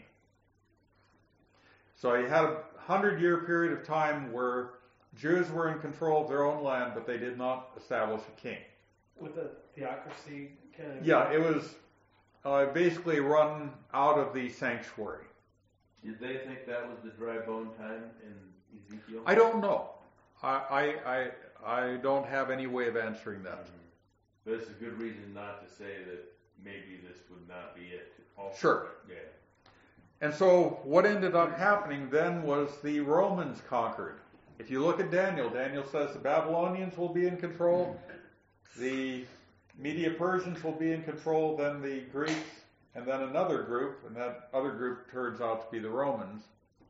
A: So you had a hundred-year period of time where Jews were in control of their own land, but they did not establish a king.
B: With a theocracy kind of...
A: Yeah, it was uh, basically run out of the sanctuary.
C: Did they think that was the dry bone time in Ezekiel?
A: I don't know. I I I, I don't have any way of answering that.
C: Mm-hmm. But it's a good reason not to say that maybe this would not be it. Also,
A: Sure.
C: Yeah.
A: And so what ended up happening then was the Romans conquered. If you look at Daniel, Daniel says the Babylonians will be in control, the Medo-Persians will be in control, then the Greeks, and then another group, and that other group turns out to be the Romans.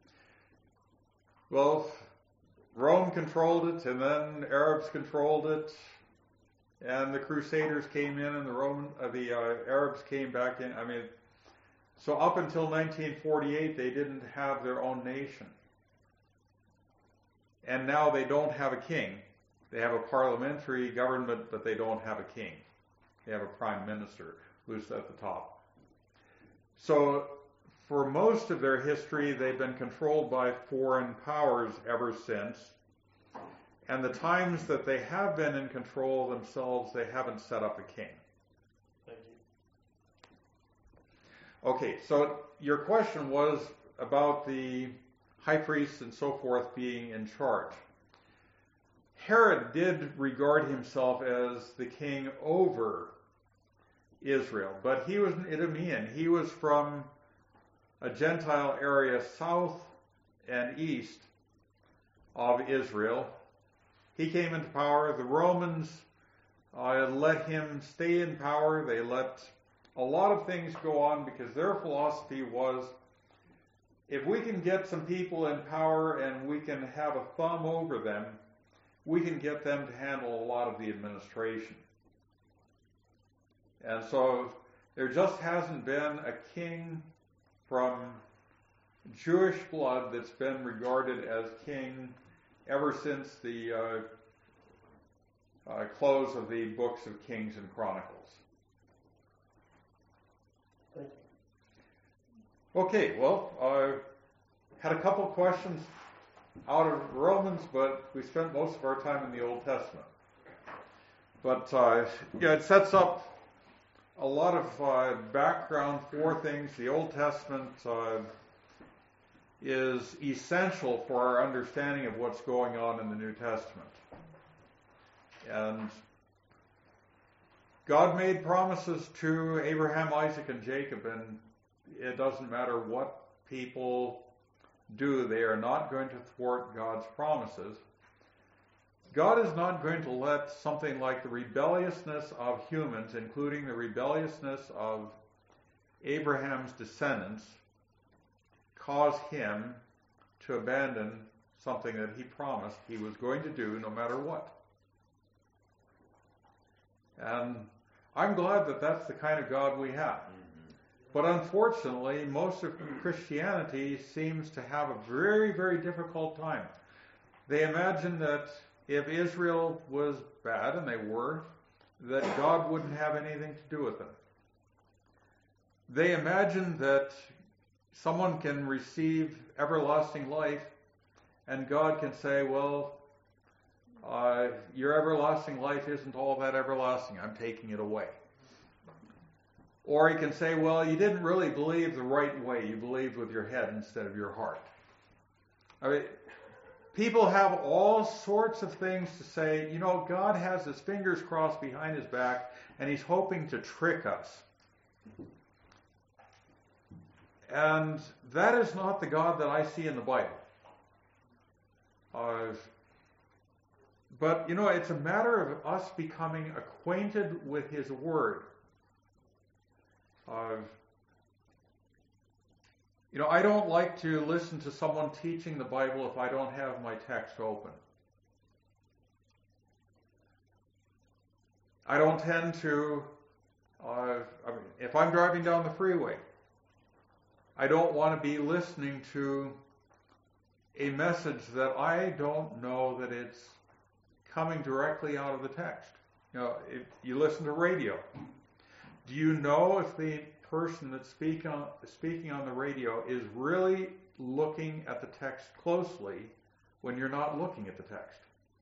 A: Well, Rome controlled it, and then Arabs controlled it, and the Crusaders came in, and the Roman, uh, the uh, Arabs came back in. I mean, so up until nineteen forty-eight, they didn't have their own nation. And now they don't have a king. They have a parliamentary government, but they don't have a king. They have a prime minister who's at the top. So for most of their history, they've been controlled by foreign powers ever since. And the times that they have been in control themselves, they haven't set up a king.
B: Thank you.
A: Okay, so your question was about the high priests and so forth being in charge. Herod did regard himself as the king over Israel, but he was an Idumean. He was from a Gentile area south and east of Israel. He came into power. The Romans uh, let him stay in power. They let a lot of things go on because their philosophy was, if we can get some people in power and we can have a thumb over them, we can get them to handle a lot of the administration. And so there just hasn't been a king from Jewish blood that's been regarded as king ever since the uh, uh, close of the books of Kings and Chronicles.
B: Thank you.
A: Okay, well, I uh, had a couple questions out of Romans, but we spent most of our time in the Old Testament. But uh, yeah, it sets up a lot of uh, background for things. The Old Testament uh, is essential for our understanding of what's going on in the New Testament. And God made promises to Abraham, Isaac, and Jacob, and it doesn't matter what people do, they are not going to thwart God's promises. God is not going to let something like the rebelliousness of humans, including the rebelliousness of Abraham's descendants, cause him to abandon something that he promised he was going to do no matter what. And I'm glad that that's the kind of God we have. But unfortunately, most of Christianity seems to have a very, very difficult time. They imagine that if Israel was bad, and they were, that God wouldn't have anything to do with them. They imagine that someone can receive everlasting life, and God can say, well, uh, your everlasting life isn't all that everlasting. I'm taking it away. Or he can say, well, you didn't really believe the right way. You believed with your head instead of your heart. I mean, people have all sorts of things to say. You know, God has his fingers crossed behind his back, and he's hoping to trick us. And that is not the God that I see in the Bible. Uh, but, you know, it's a matter of us becoming acquainted with his word. Uh, you know, I don't like to listen to someone teaching the Bible if I don't have my text open. I don't tend to, uh, I mean, if I'm driving down the freeway, I don't want to be listening to a message that I don't know that it's coming directly out of the text. You know, if you listen to radio, do you know if the person that's speak on, speaking on the radio is really looking at the text closely when you're not looking at the text?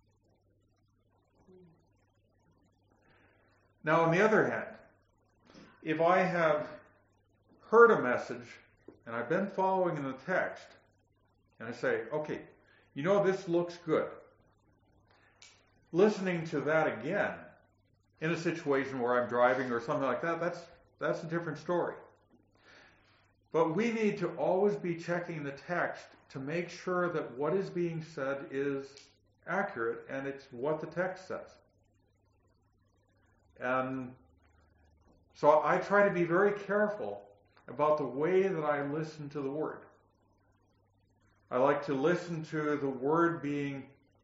A: Now, on the other hand, if I have heard a message and I've been following in the text, and I say, okay, you know, this looks good. Listening to that again in a situation where I'm driving or something like that, that's that's a different story. But we need to always be checking the text to make sure that what is being said is accurate and it's what the text says. And so I try to be very careful about the way that I listen to the Word. I like to listen to the Word being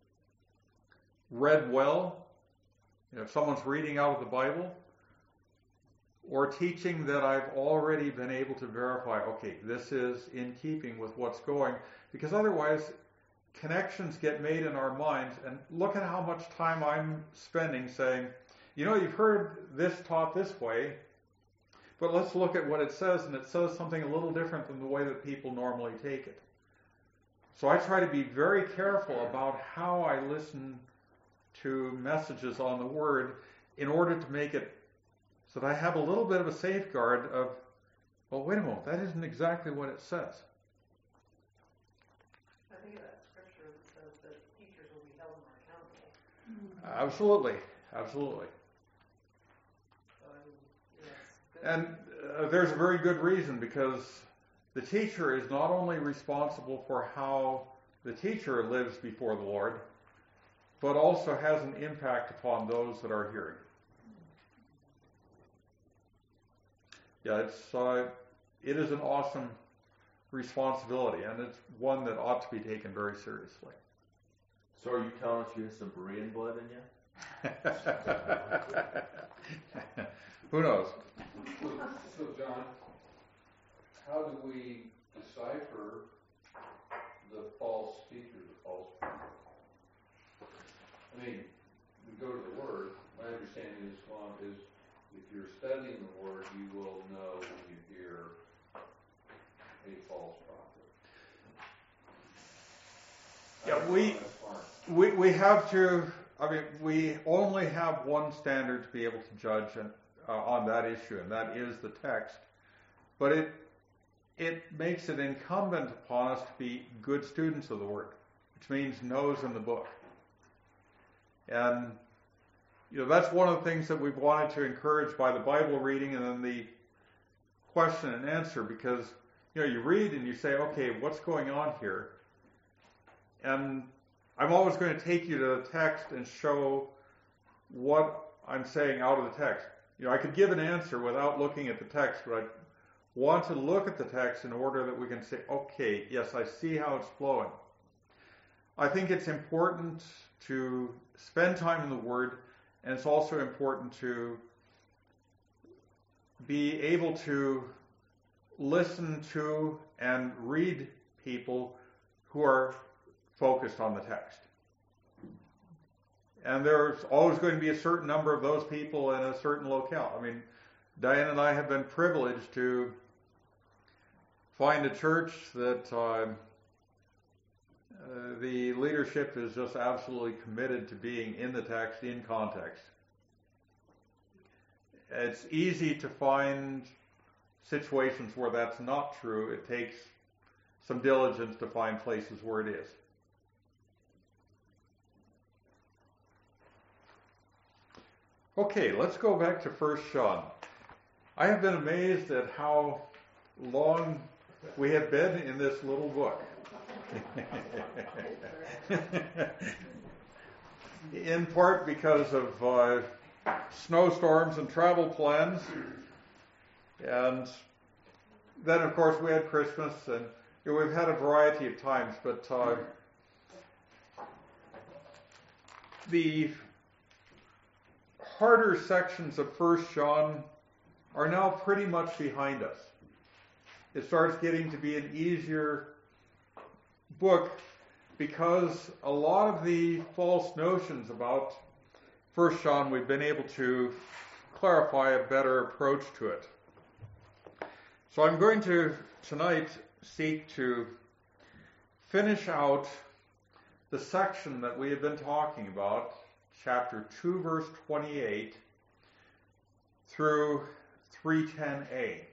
A: read well. You know, if someone's reading out of the Bible, or teaching that I've already been able to verify, okay, this is in keeping with what's going, because otherwise connections get made in our minds, and look at how much time I'm spending saying, you know, you've heard this taught this way, but let's look at what it says, and it says something a little different than the way that people normally take it. So I try to be very careful about how I listen to messages on the Word in order to make it so that I have a little bit of a safeguard of, well, wait a moment, that isn't exactly what it says.
F: I think of that scripture that says that teachers will be held more accountable.
A: Absolutely, absolutely.
F: So, I mean, yes, good.
A: And uh, there's a very good reason, because the teacher is not only responsible for how the teacher lives before the Lord, but also has an impact upon those that are hearing. Yeah, it's uh, it is an awesome responsibility, and it's one that ought to be taken very seriously.
C: So are you telling us you have some Berean blood in you?
A: Who knows?
H: So, so John, how do we decipher the false teachers, the false prophets? I mean, we go to the Word. My understanding is, Islam is, if you're studying the Word, you will know when you hear a false prophet.
A: Yeah, we we we have to. I mean, we only have one standard to be able to judge and, uh, on that issue, and that is the text. But it it makes it incumbent upon us to be good students of the Word, which means nose in the book. And you know, that's one of the things that we've wanted to encourage by the Bible reading and then the question and answer, because you know, you read and you say, okay, what's going on here? And I'm always going to take you to the text and show what I'm saying out of the text. You know, I could give an answer without looking at the text, but I want to look at the text in order that we can say, okay, yes, I see how it's flowing. I think it's important to spend time in the Word, and it's also important to be able to listen to and read people who are focused on the text. And there's always going to be a certain number of those people in a certain locale. I mean, Diane and I have been privileged to find a church that uh, uh, the leadership is just absolutely committed to being in the text, in context. It's easy to find situations where that's not true. It takes some diligence to find places where it is. Okay, let's go back to First John. I have been amazed at how long we have been in this little book. In part because of uh, snowstorms and travel plans. And then, of course, we had Christmas, and you know, we've had a variety of times, but uh, the harder sections of First John are now pretty much behind us. It starts getting to be an easier book because a lot of the false notions about First John, we've been able to clarify a better approach to it. So I'm going to tonight seek to finish out the section that we have been talking about, chapter two, verse twenty-eight through three ten a.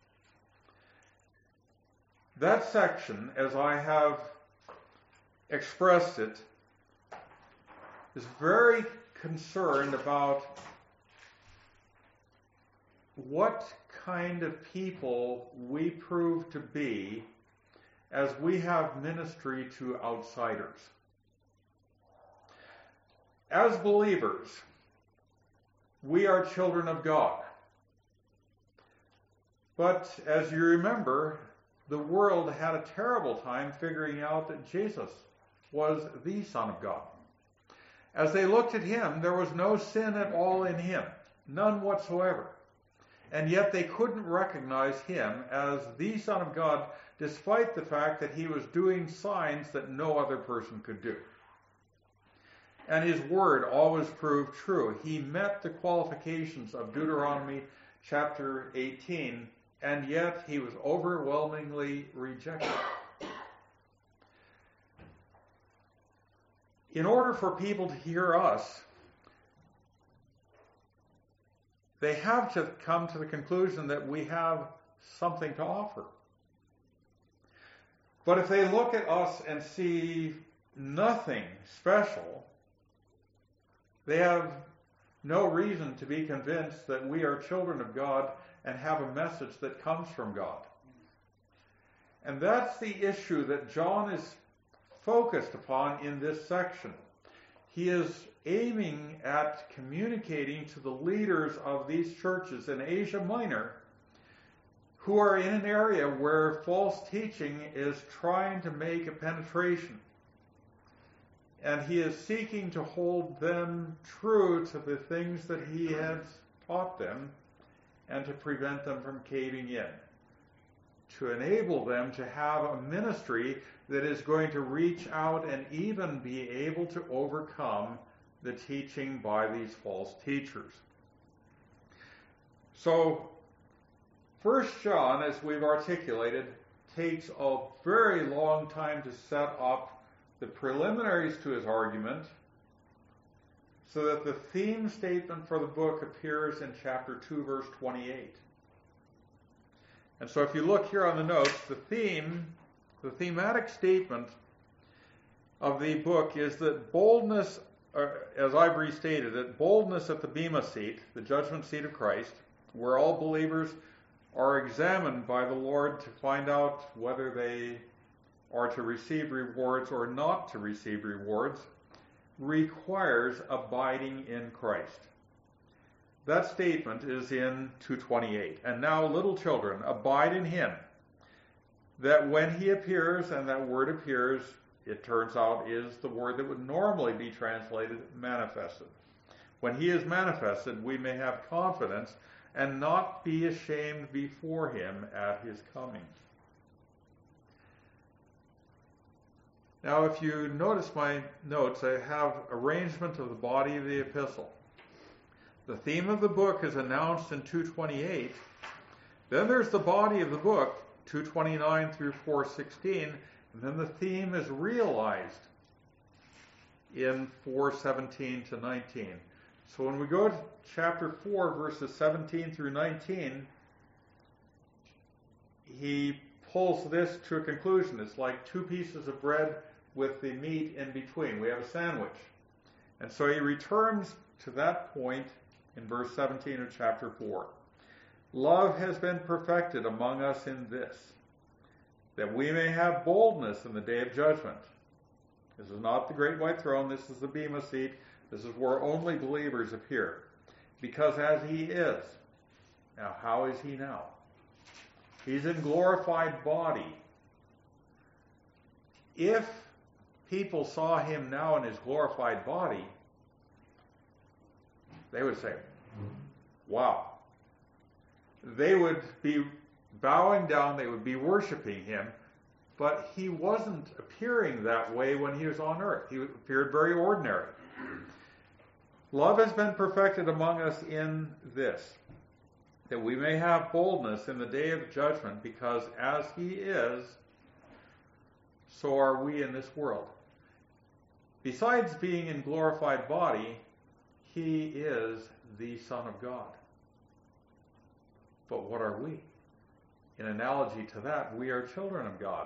A: That section, as I have expressed it, is very concerned about what kind of people we prove to be as we have ministry to outsiders. As believers, we are children of God. But as you remember, the world had a terrible time figuring out that Jesus was the Son of God. As they looked at him, there was no sin at all in him, none whatsoever. And yet they couldn't recognize him as the Son of God, despite the fact that he was doing signs that no other person could do. And his word always proved true. He met the qualifications of Deuteronomy chapter eighteen, and yet he was overwhelmingly rejected. In order for people to hear us, they have to come to the conclusion that we have something to offer. But if they look at us and see nothing special, they have no reason to be convinced that we are children of God and have a message that comes from God. And that's the issue that John is focused upon in this section. He is aiming at communicating to the leaders of these churches in Asia Minor who are in an area where false teaching is trying to make a penetration. And he is seeking to hold them true to the things that he has taught them and to prevent them from caving in, to enable them to have a ministry that is going to reach out and even be able to overcome the teaching by these false teachers. So, First John, as we've articulated, takes a very long time to set up the preliminaries to his argument so that the theme statement for the book appears in chapter two, verse twenty-eight. And so if you look here on the notes, the theme, the thematic statement of the book is that boldness, uh, as I've restated it, boldness at the Bema seat, the judgment seat of Christ, where all believers are examined by the Lord to find out whether they or to receive rewards or not to receive rewards, requires abiding in Christ. That statement is in two twenty-eight. And now, little children, abide in him, that when he appears, and that word appears, it turns out, is the word that would normally be translated manifested. When he is manifested, we may have confidence and not be ashamed before him at his coming. Now, if you notice my notes, I have arrangement of the body of the epistle. The theme of the book is announced in two twenty-eight. Then there's the body of the book, two twenty-nine through four sixteen, and then the theme is realized in four seventeen to nineteen. So when we go to chapter four, verses seventeen through nineteen, he pulls this to a conclusion. It's like two pieces of bread with the meat in between. We have a sandwich. And so he returns to that point in verse seventeen of chapter four. Love has been perfected among us in this, that we may have boldness in the day of judgment. This is not the great white throne, this is the bema seat. This is where only believers appear. Because as he is, now how is he now? He's in glorified body. If people saw him now in his glorified body, they would say, wow. They would be bowing down, they would be worshiping him, but he wasn't appearing that way when he was on earth. He appeared very ordinary. Love has been perfected among us in this, that we may have boldness in the day of judgment, because as he is, so are we in this world. Besides being in glorified body, he is the Son of God. But what are we? In analogy to that, we are children of God.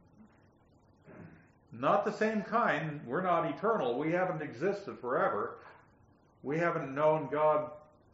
A: Not the same kind. We're not eternal. We haven't existed forever. We haven't known God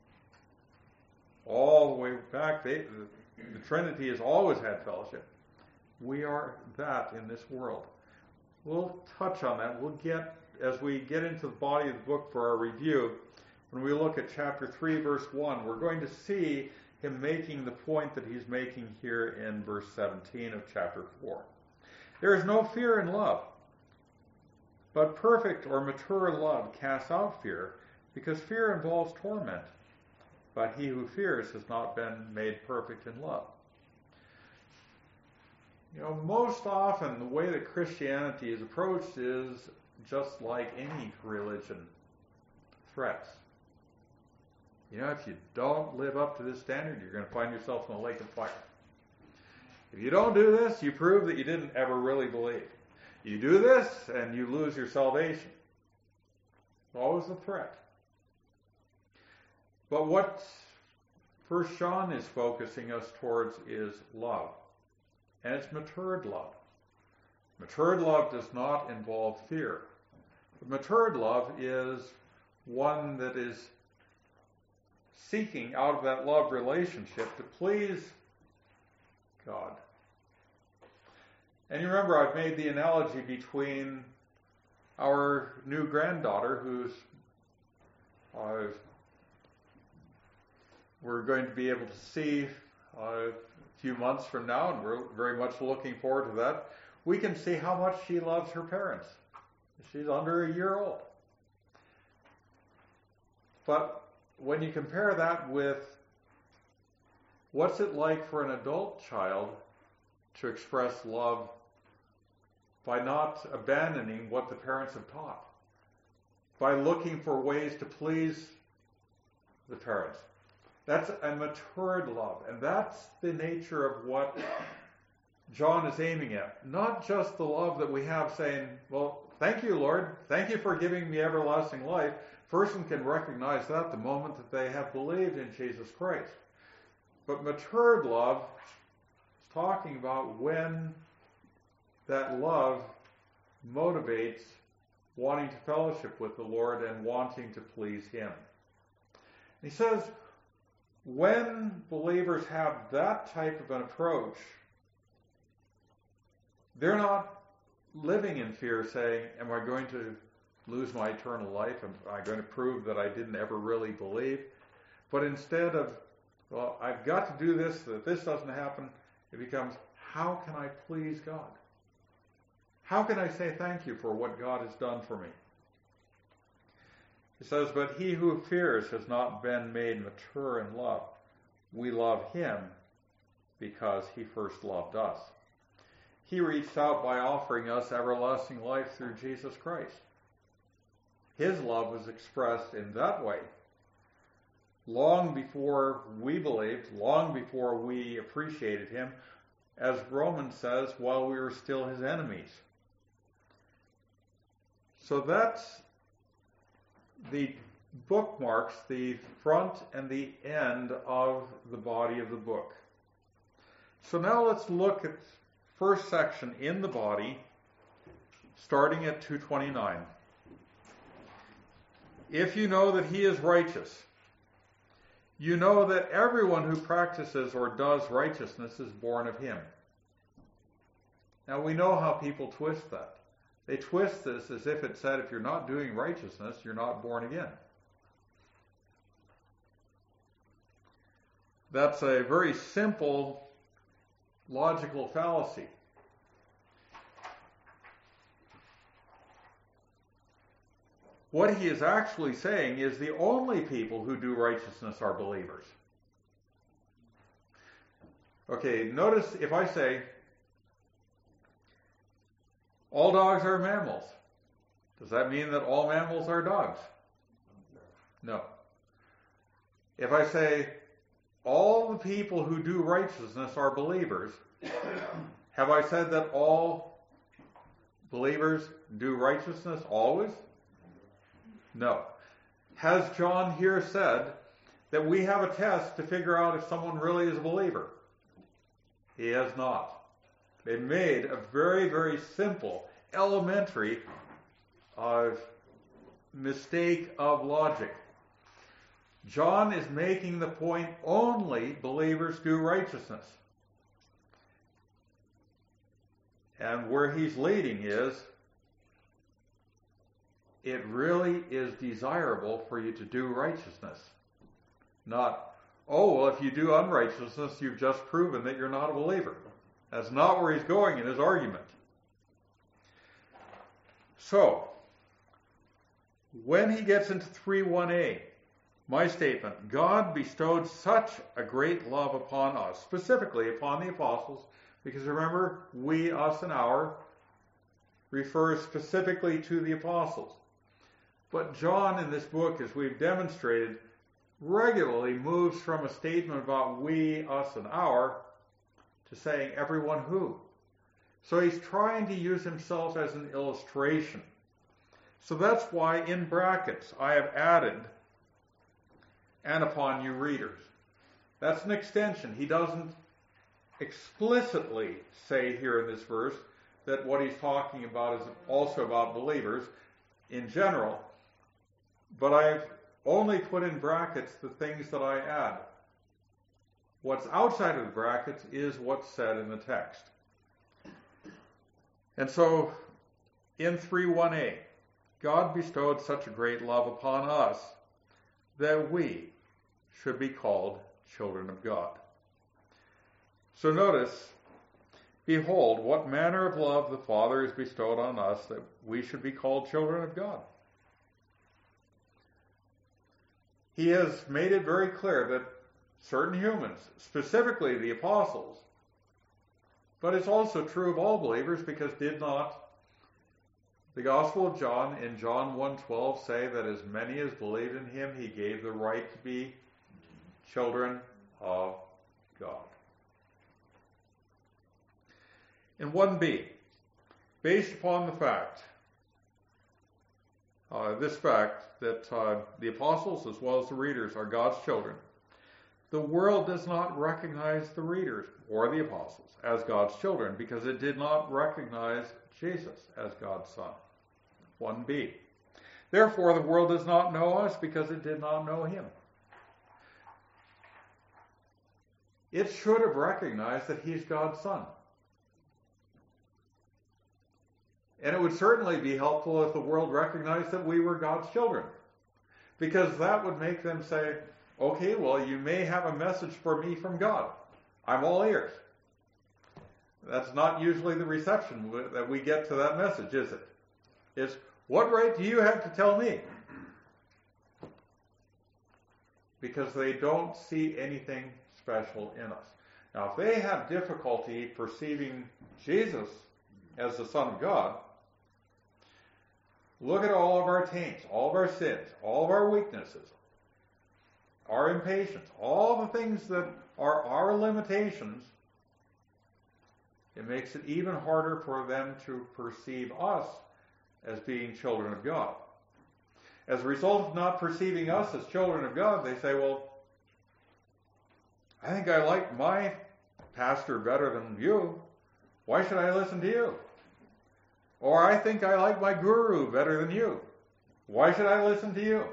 A: all the way back. They, the, the Trinity has always had fellowship. We are that in this world. We'll touch on that. We'll get, as we get into the body of the book for our review, when we look at chapter three, verse one, we're going to see him making the point that he's making here in verse seventeen of chapter four. There is no fear in love, but perfect or mature love casts out fear, because fear involves torment. But he who fears has not been made perfect in love. You know, most often the way that Christianity is approached is just like any religion, threats. You know, if you don't live up to this standard, you're going to find yourself in a lake of fire. If you don't do this, you prove that you didn't ever really believe. You do this, and you lose your salvation. It's always a threat. But what First John is focusing us towards is love. And it's matured love. Matured love does not involve fear. But matured love is one that is seeking out of that love relationship to please God. And you remember I've made the analogy between our new granddaughter, who's uh, we're going to be able to see uh, a few months from now, and we're very much looking forward to that. We can see how much she loves her parents. She's under a year old. But when you compare that with what's it like for an adult child to express love by not abandoning what the parents have taught, by looking for ways to please the parents. That's a matured love, and that's the nature of what John is aiming at. Not just the love that we have saying, well, thank you, Lord, thank you for giving me everlasting life. A person can recognize that the moment that they have believed in Jesus Christ. But matured love is talking about when that love motivates wanting to fellowship with the Lord and wanting to please him. He says, when believers have that type of an approach, they're not living in fear saying, am I going to lose my eternal life? Am I going to prove that I didn't ever really believe? But instead of, well, I've got to do this, that this doesn't happen, it becomes, how can I please God? How can I say thank you for what God has done for me? He says, but he who fears has not been made mature in love. We love him because he first loved us. He reached out by offering us everlasting life through Jesus Christ. His love was expressed in that way. Long before we believed, long before we appreciated him, as Romans says, while we were still his enemies. So that's the bookmarks, the front and the end of the body of the book. So now let's look at first section in the body, starting at two twenty-nine. If you know that he is righteous, you know that everyone who practices or does righteousness is born of him. Now we know how people twist that. They twist this as if it said if you're not doing righteousness, you're not born again. That's a very simple logical fallacy. What he is actually saying is the only people who do righteousness are believers. Okay, notice if I say, all dogs are mammals, does that mean that all mammals are dogs? No. If I say, all the people who do righteousness are believers, have I said that all believers do righteousness always? No. Has John here said that we have a test to figure out if someone really is a believer? He has not. They made a very, very simple, elementary uh, mistake of logic. John is making the point only believers do righteousness. And where he's leading is, it really is desirable for you to do righteousness. Not, oh, well, if you do unrighteousness, you've just proven that you're not a believer. That's not where he's going in his argument. So, when he gets into three one a, my statement, God bestowed such a great love upon us, specifically upon the apostles, because remember, we, us, and our refers specifically to the apostles. But John in this book, as we've demonstrated, regularly moves from a statement about we, us, and our to saying everyone who. So he's trying to use himself as an illustration. So that's why in brackets I have added, and upon you readers. That's an extension. He doesn't explicitly say here in this verse that what he's talking about is also about believers in general, but I've only put in brackets the things that I add. What's outside of the brackets is what's said in the text. And so, in three one a, God bestowed such a great love upon us that we should be called children of God. So notice, behold, what manner of love the Father has bestowed on us that we should be called children of God. He has made it very clear that certain humans, specifically the apostles, but it's also true of all believers, because did not the Gospel of John in John one twelve say that as many as believed in him, he gave the right to be children of God. In one b, based upon the fact, uh, this fact that uh, the apostles as well as the readers are God's children, the world does not recognize the readers or the apostles as God's children because it did not recognize Jesus as God's Son. one b. Therefore, the world does not know us because it did not know him. It should have recognized that he's God's Son. And it would certainly be helpful if the world recognized that we were God's children. Because that would make them say, okay, well, you may have a message for me from God. I'm all ears. That's not usually the reception that we get to that message, is it? It's, what right do you have to tell me? Because they don't see anything special in us. Now, if they have difficulty perceiving Jesus as the Son of God, look at all of our taints, all of our sins, all of our weaknesses, our impatience, all the things that are our limitations. It makes it even harder for them to perceive us as being children of God. As a result of not perceiving us as children of God, they say, well, I think I like my pastor better than you. Why should I listen to you? Or I think I like my guru better than you. Why should I listen to you?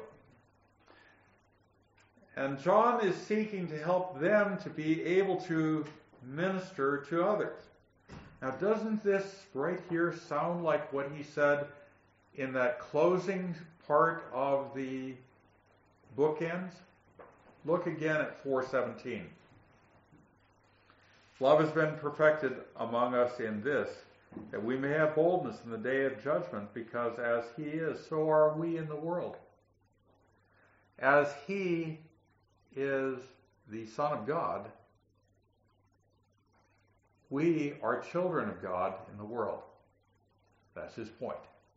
A: And John is seeking to help them to be able to minister to others. Now, doesn't this right here sound like what he said in that closing part of the bookends? Look again at four seventeen. Love has been perfected among us in this, that we may have boldness in the day of judgment, because as he is, so are we in the world. As he is the Son of God, we are children of God in the world. That's his point.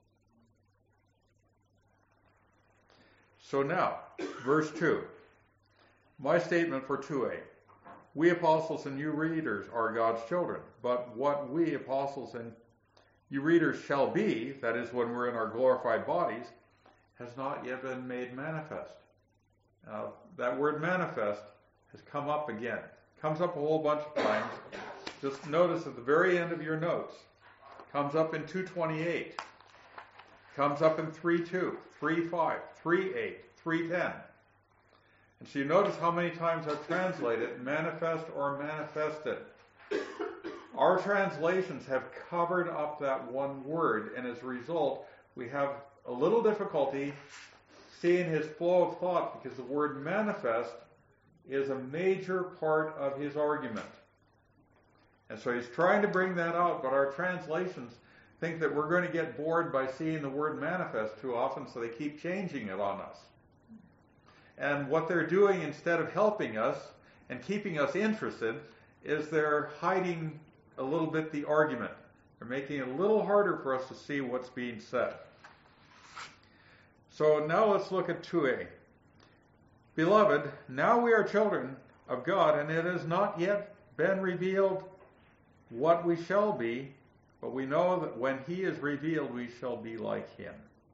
A: So now, verse two. My statement for two A. We apostles and you readers are God's children, but what we apostles and you readers shall be, that is when we're in our glorified bodies, has not yet been made manifest. Now, that word manifest has come up again. Comes up a whole bunch of times. Just notice at the very end of your notes. Comes up in two twenty-eight. Comes up in three two, three five, three eight, three ten. And so you notice how many times I've translated manifest or manifested. Our translations have covered up that one word, and as a result, we have a little difficulty seeing his flow of thought, because the word manifest is a major part of his argument. And so he's trying to bring that out, but our translations think that we're going to get bored by seeing the word manifest too often, so they keep changing it on us. And what they're doing, instead of helping us and keeping us interested, is they're hiding a little bit the argument. They're making it a little harder for us to see what's being said. So now let's look at two A. Beloved, now we are children of God, and it has not yet been revealed what we shall be, but we know that when he is revealed, we shall be like him.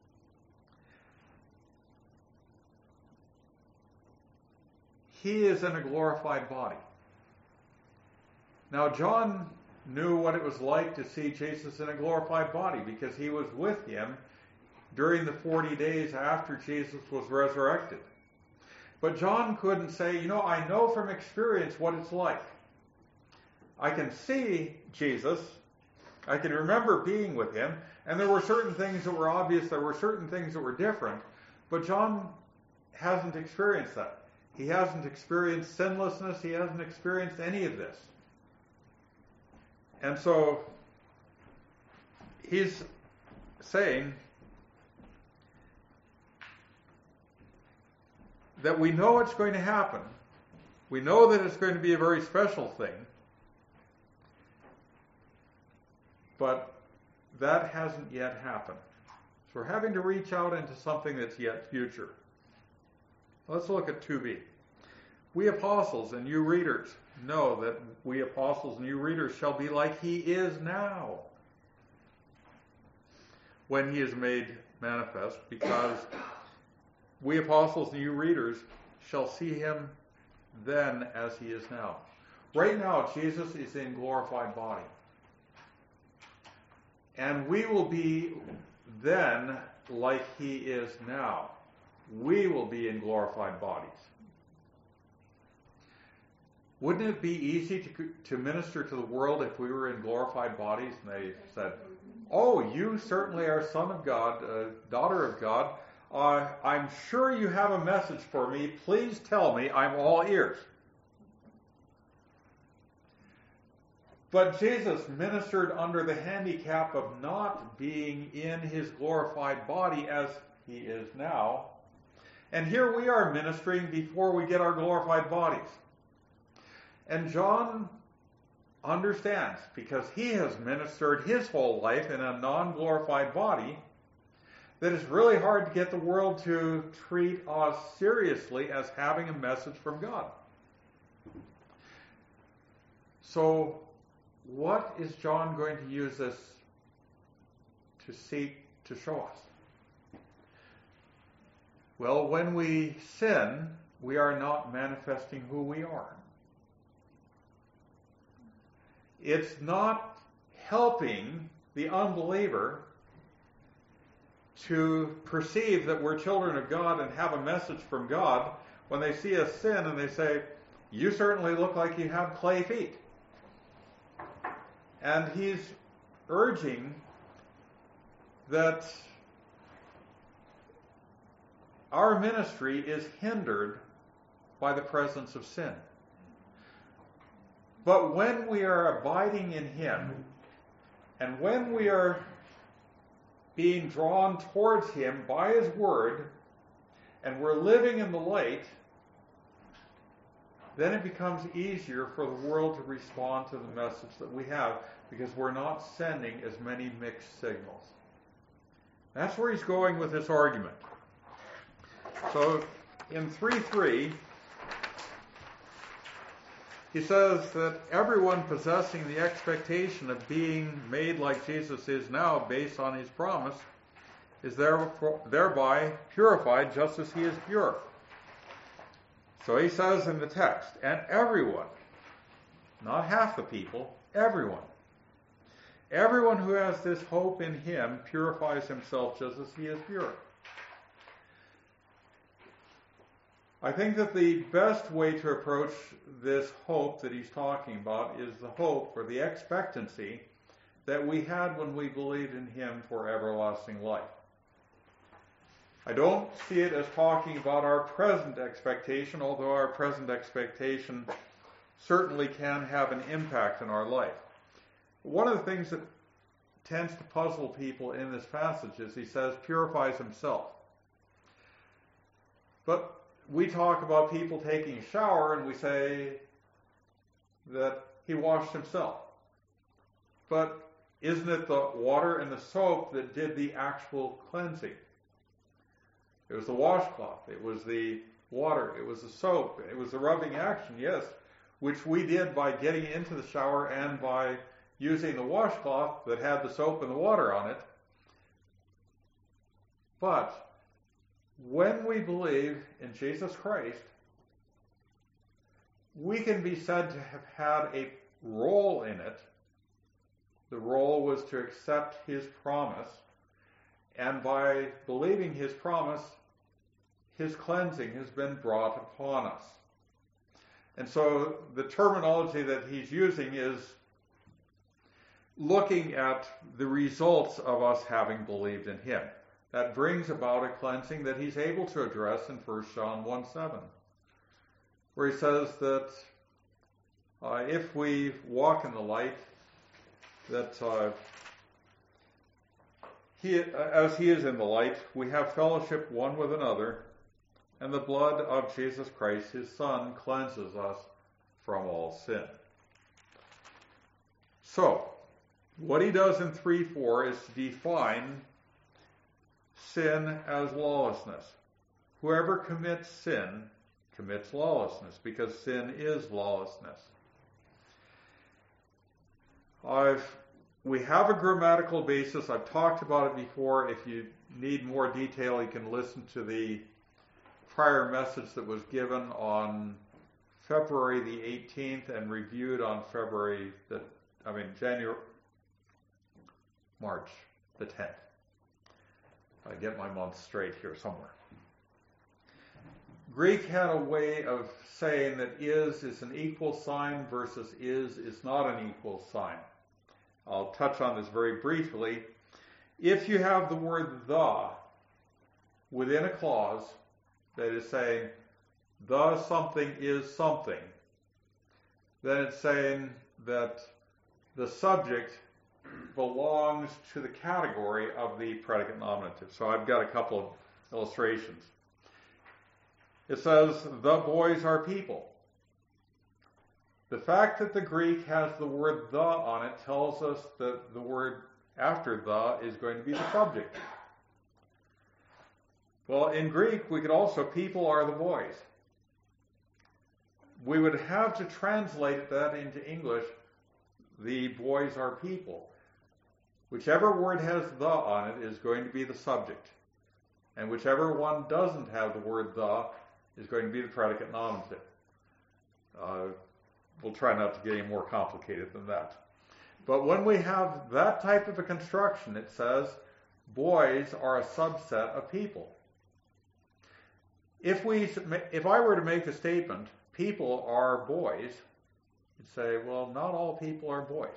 A: He is in a glorified body. Now, John knew what it was like to see Jesus in a glorified body, because he was with him during the forty days after Jesus was resurrected. But John couldn't say, you know, I know from experience what it's like. I can see Jesus, I can remember being with him, and there were certain things that were obvious, there were certain things that were different, but John hasn't experienced that. He hasn't experienced sinlessness, he hasn't experienced any of this. And so, he's saying that we know it's going to happen. We know that it's going to be a very special thing. But that hasn't yet happened. So we're having to reach out into something that's yet future. Let's look at two B. We apostles and you readers know that we apostles and you readers shall be like he is now, when he is made manifest, because we apostles and you readers shall see him then as he is now. Right now, Jesus is in glorified body. And we will be then like he is now. We will be in glorified bodies. Wouldn't it be easy to, to minister to the world if we were in glorified bodies and they said, oh, you certainly are son of God, uh, daughter of God. Uh, I'm sure you have a message for me. Please tell me. I'm all ears. But Jesus ministered under the handicap of not being in his glorified body as he is now. And here we are ministering before we get our glorified bodies. And John understands, because he has ministered his whole life in a non-glorified body, that it's really hard to get the world to treat us seriously as having a message from God. So, what is John going to use this to seek to show us? Well, when we sin, we are not manifesting who we are. It's not helping the unbeliever to perceive that we're children of God and have a message from God when they see us sin and they say, you certainly look like you have clay feet. And he's urging that our ministry is hindered by the presence of sin. But when we are abiding in him, and when we are being drawn towards him by his word, and we're living in the light, then it becomes easier for the world to respond to the message that we have, because we're not sending as many mixed signals. That's where he's going with this argument. So in three three, he says that everyone possessing the expectation of being made like Jesus is now based on his promise is therefore, thereby purified just as he is pure. So he says in the text, and everyone, not half the people, everyone. Everyone who has this hope in him purifies himself just as he is pure. I think that the best way to approach this hope that he's talking about is the hope or the expectancy that we had when we believed in him for everlasting life. I don't see it as talking about our present expectation, although our present expectation certainly can have an impact in our life. One of the things that tends to puzzle people in this passage is he says purifies himself. But we talk about people taking a shower and we say that he washed himself. But isn't it the water and the soap that did the actual cleansing? It was the washcloth, it was the water, it was the soap, it was the rubbing action, yes, which we did by getting into the shower and by using the washcloth that had the soap and the water on it. But when we believe in Jesus Christ, we can be said to have had a role in it. The role was to accept his promise, and by believing his promise, his cleansing has been brought upon us. And so the terminology that he's using is looking at the results of us having believed in him. That brings about a cleansing that he's able to address in First John one seven, where he says that uh, if we walk in the light, that uh, he, as he is in the light, we have fellowship one with another, and the blood of Jesus Christ, his Son, cleanses us from all sin. So, what he does in three four is to define sin as lawlessness. Whoever commits sin commits lawlessness, because sin is lawlessness. I've, we have a grammatical basis. I've talked about it before. If you need more detail, you can listen to the prior message that was given on February the eighteenth and reviewed on February the, I mean January, March the tenth. I get my months straight here somewhere. Greek had a way of saying that is is an equal sign versus is is not an equal sign. I'll touch on this very briefly. If you have the word the within a clause that is saying the something is something, then it's saying that the subject belongs to the category of the predicate nominative. So I've got a couple of illustrations. It says, the boys are people. The fact that the Greek has the word the on it tells us that the word after the is going to be the subject. Well, in Greek, we could also, people are the boys. We would have to translate that into English, the boys are people. Whichever word has the on it is going to be the subject. And whichever one doesn't have the word the is going to be the predicate nominative. Uh, we'll try not to get any more complicated than that. But when we have that type of a construction, it says boys are a subset of people. If we, if I were to make a statement, people are boys, you'd say, well, not all people are boys.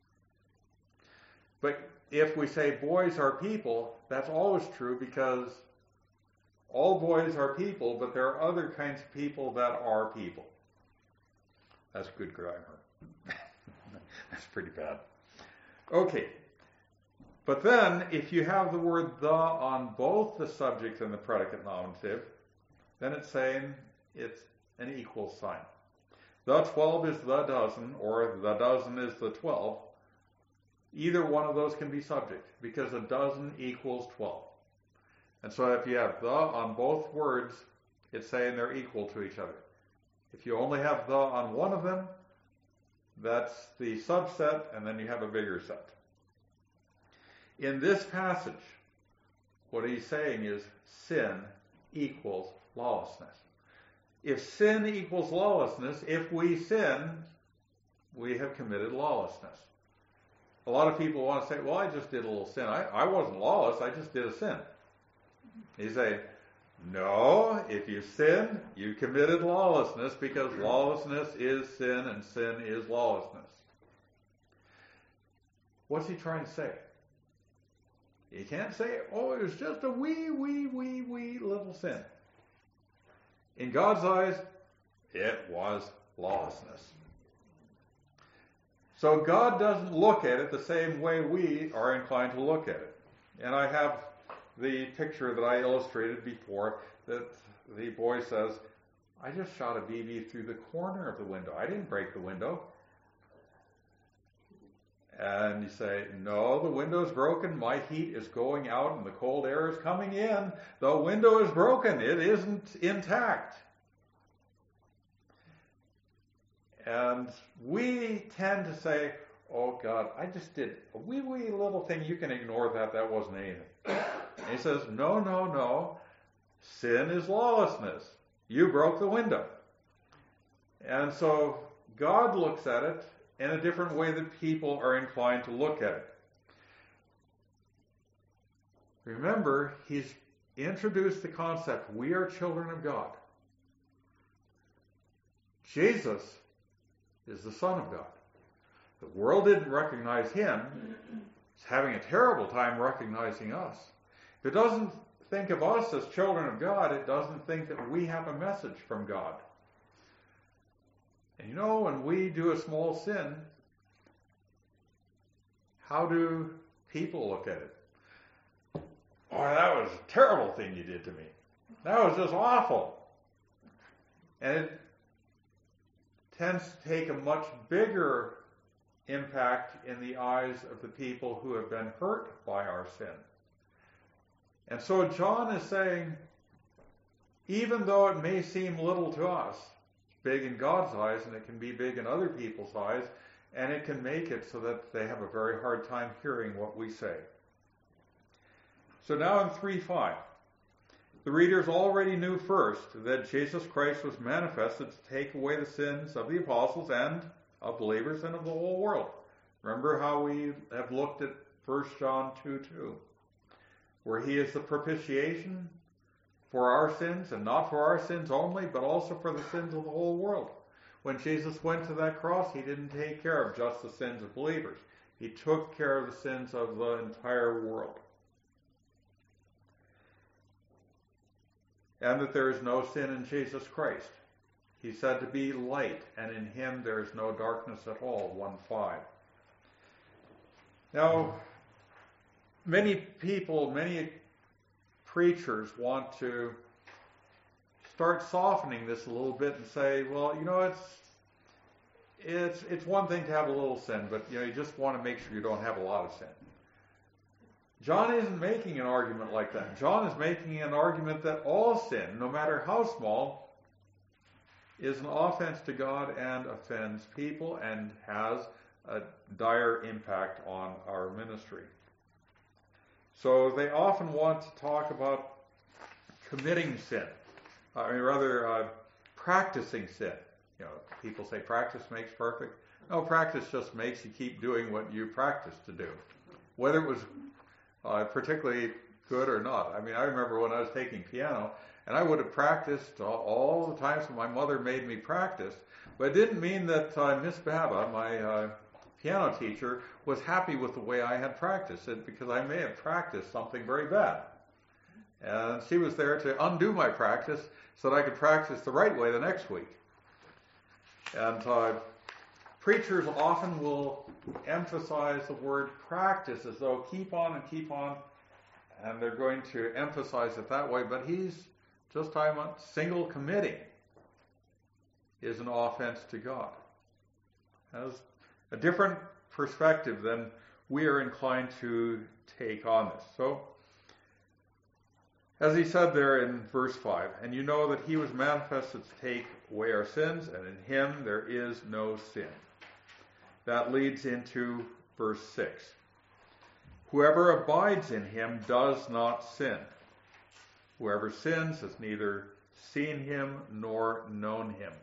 A: But if we say boys are people, that's always true because all boys are people, but there are other kinds of people that are people. That's good grammar. That's pretty bad. Okay. But then, if you have the word the on both the subject and the predicate nominative, then it's saying it's an equal sign. The twelve is the dozen, or the dozen is the twelve. Either one of those can be subject, because a dozen equals twelve. And so if you have the on both words, it's saying they're equal to each other. If you only have the on one of them, that's the subset, and then you have a bigger set. In this passage, what he's saying is sin equals lawlessness. If sin equals lawlessness, if we sin, we have committed lawlessness. A lot of people want to say, well, I just did a little sin. I, I wasn't lawless, I just did a sin. You say, no, if you sin, you committed lawlessness because lawlessness is sin and sin is lawlessness. What's he trying to say? He can't say, oh, it was just a wee, wee, wee, wee little sin. In God's eyes, it was lawlessness. So God doesn't look at it the same way we are inclined to look at it. And I have the picture that I illustrated before that the boy says, I just shot a B B through the corner of the window. I didn't break the window. And you say, no, the window's broken. My heat is going out and the cold air is coming in. The window is broken. It isn't intact. And we tend to say, oh God, I just did a wee wee little thing. You can ignore that. That wasn't anything. And he says, no, no, no. Sin is lawlessness. You broke the window. And so God looks at it in a different way that people are inclined to look at it. Remember, he's introduced the concept, we are children of God. Jesus is the Son of God. The world didn't recognize him. It's having a terrible time recognizing us. If it doesn't think of us as children of God, it doesn't think that we have a message from God. And you know, when we do a small sin, how do people look at it? Oh, that was a terrible thing you did to me. That was just awful. And it tends to take a much bigger impact in the eyes of the people who have been hurt by our sin. And so John is saying, even though it may seem little to us, it's big in God's eyes, and it can be big in other people's eyes, and it can make it so that they have a very hard time hearing what we say. So now in three five, the readers already knew first that Jesus Christ was manifested to take away the sins of the apostles and of believers and of the whole world. Remember how we have looked at First John two two, where he is the propitiation for our sins, and not for our sins only, but also for the sins of the whole world. When Jesus went to that cross, he didn't take care of just the sins of believers. He took care of the sins of the entire world. And that there is no sin in Jesus Christ. He said to be light, and in him there is no darkness at all, one five. Now, many people, many preachers want to start softening this a little bit and say, well, you know, it's it's it's one thing to have a little sin, but you know, you just want to make sure you don't have a lot of sin. John isn't making an argument like that. John is making an argument that all sin, no matter how small, is an offense to God and offends people and has a dire impact on our ministry. So they often want to talk about committing sin. I mean, rather, uh, practicing sin. You know, people say practice makes perfect. No, practice just makes you keep doing what you practice to do, whether it was uh, particularly good or not. I mean, I remember when I was taking piano, and I would have practiced all, all the times when my mother made me practice, but it didn't mean that uh, Miss Baba, my uh, piano teacher, was happy with the way I had practiced it, because I may have practiced something very bad. And she was there to undo my practice so that I could practice the right way the next week. And uh, preachers often will emphasize the word practice as though keep on and keep on, and they're going to emphasize it that way, but he's just talking about single committing is an offense to God. Has a different perspective than we are inclined to take on this. So, as he said there in verse five, and you know that he was manifested to take away our sins, and in him there is no sin. That leads into verse six. Whoever abides in him does not sin. Whoever sins has neither seen him nor known him.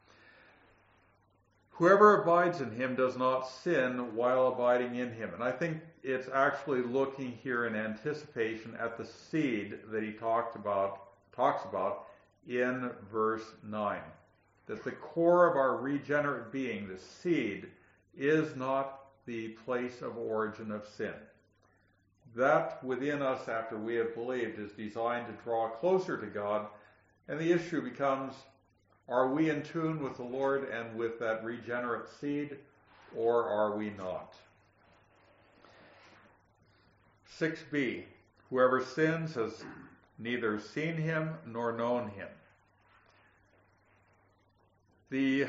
A: Whoever abides in him does not sin while abiding in him. And I think it's actually looking here in anticipation at the seed that he talked about, talks about in verse nine. That the core of our regenerate being, the seed, is not the place of origin of sin. That within us, after we have believed, is designed to draw closer to God, and the issue becomes, are we in tune with the Lord and with that regenerate seed, or are we not? six b, whoever sins has neither seen him nor known him. The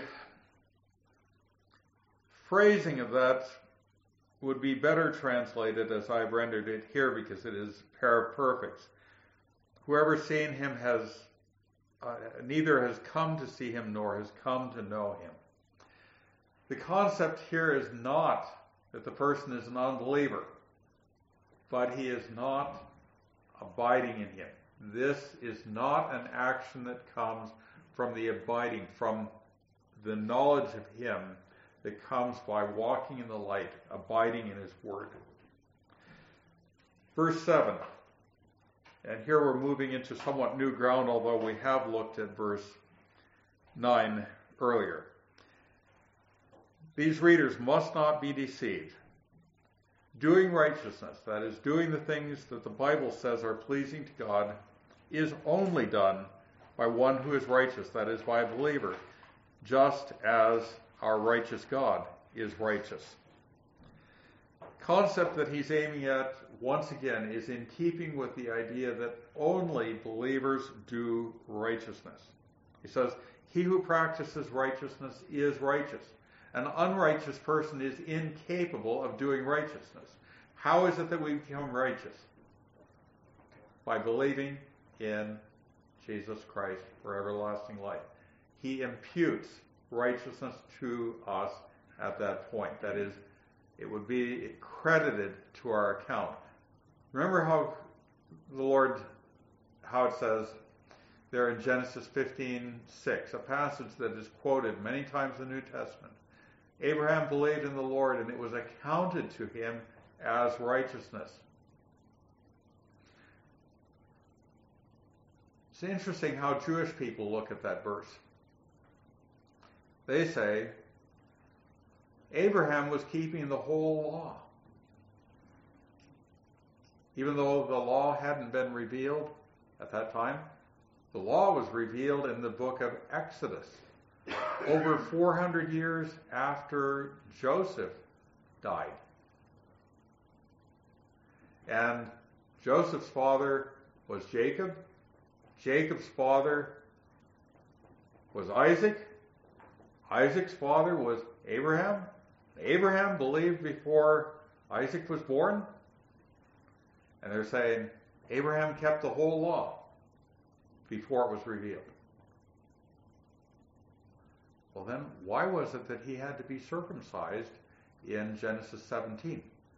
A: phrasing of that would be better translated as I've rendered it here, because it is para perfect. Whoever seen him has uh, neither has come to see him nor has come to know him. The concept here is not that the person is an unbeliever, but he is not abiding in him. This is not an action that comes from the abiding, from the knowledge of him that comes by walking in the light, abiding in his word. Verse seven. And here we're moving into somewhat new ground, although we have looked at verse nine earlier. These readers must not be deceived. Doing righteousness, that is, doing the things that the Bible says are pleasing to God, is only done by one who is righteous, that is, by a believer, just as our righteous God is righteous. Concept that he's aiming at, once again, is in keeping with the idea that only believers do righteousness. He says, he who practices righteousness is righteous. An unrighteous person is incapable of doing righteousness. How is it that we become righteous? By believing in Jesus Christ for everlasting life. He imputes righteousness to us at that point. That is, it would be credited to our account. Remember how the Lord, how it says there in Genesis fifteen six, a passage that is quoted many times in the New Testament. Abraham believed in the Lord, and it was accounted to him as righteousness. It's interesting how Jewish people look at that verse. They say, Abraham was keeping the whole law. Even though the law hadn't been revealed at that time, the law was revealed in the book of Exodus, over four hundred years after Joseph died. And Joseph's father was Jacob. Jacob's father was Isaac. Isaac's father was Abraham. Abraham believed before Isaac was born. And they're saying Abraham kept the whole law before it was revealed. Well then, why was it that he had to be circumcised in Genesis seventeen?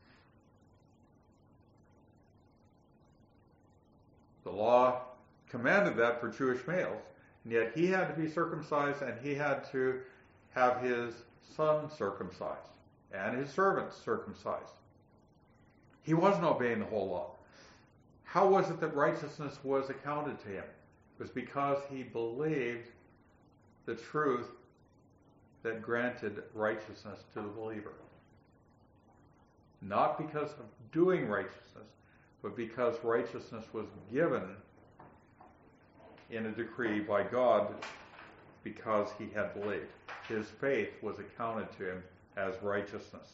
A: The law commanded that for Jewish males, and yet he had to be circumcised, and he had to have his son circumcised and his servants circumcised. He wasn't obeying the whole law. How was it that righteousness was accounted to him? It was because he believed the truth that granted righteousness to the believer. Not because of doing righteousness, but because righteousness was given in a decree by God because he had believed. His faith was accounted to him as righteousness.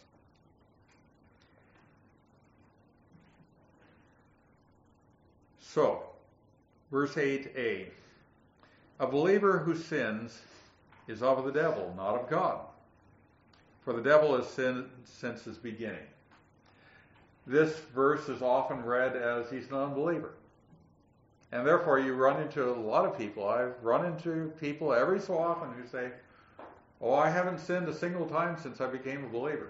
A: So, verse eight a. A believer who sins is of the devil, not of God. For the devil has sinned since his beginning. This verse is often read as he's an unbeliever. And therefore you run into a lot of people. I've run into people every so often who say, oh, I haven't sinned a single time since I became a believer.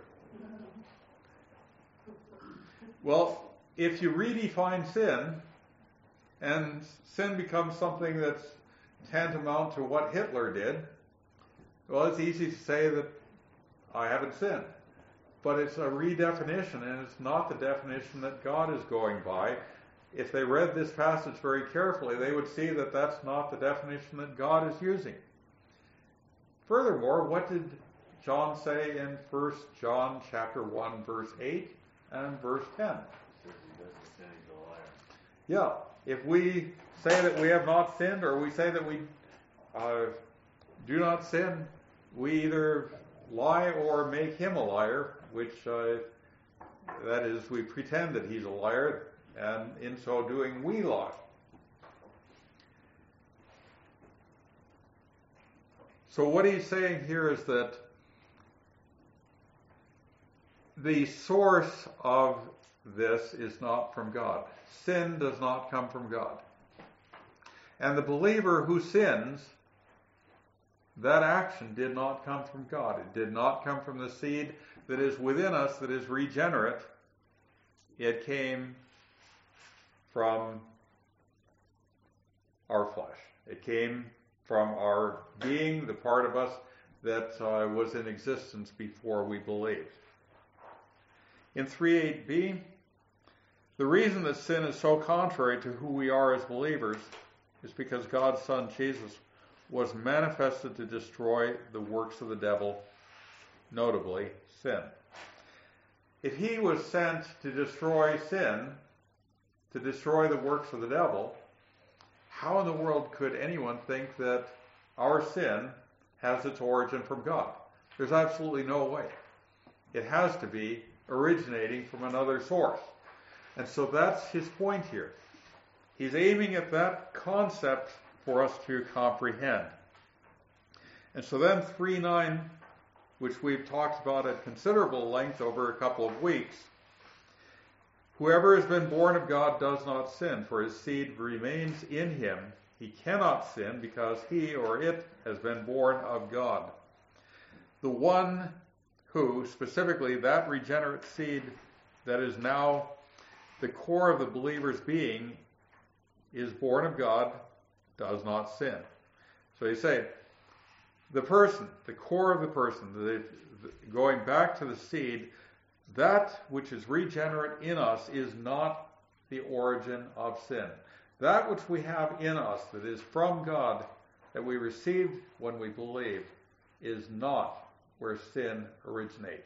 A: Well, if you redefine sin, and sin becomes something that's tantamount to what Hitler did, well, it's easy to say that I haven't sinned. But it's a redefinition, and it's not the definition that God is going by. If they read this passage very carefully, they would see that that's not the definition that God is using. Furthermore, what did John say in First John chapter one, verse eight and verse ten? Yeah, if we say that we have not sinned, or we say that we uh, do not sin, we either lie or make him a liar, which uh, that is, we pretend that he's a liar, and in so doing we lie. So what he's saying here is that the source of this is not from God. Sin does not come from God. And the believer who sins, that action did not come from God. It did not come from the seed that is within us, that is regenerate. It came from our flesh. It came from our being, the part of us that uh, was in existence before we believed. In three eight b, the reason that sin is so contrary to who we are as believers is because God's Son, Jesus, was manifested to destroy the works of the devil, notably sin. If he was sent to destroy sin, to destroy the works of the devil, how in the world could anyone think that our sin has its origin from God? There's absolutely no way. It has to be originating from another source. And so that's his point here. He's aiming at that concept for us to comprehend. And so then three nine, which we've talked about at considerable length over a couple of weeks, whoever has been born of God does not sin, for his seed remains in him. He cannot sin because he or it has been born of God. The one who, specifically that regenerate seed that is now the core of the believer's being, is born of God, does not sin. So you say, the person, the core of the person, the, the, going back to the seed, that which is regenerate in us is not the origin of sin. that which we have in us that is from God, that we received when we believe, is not where sin originates.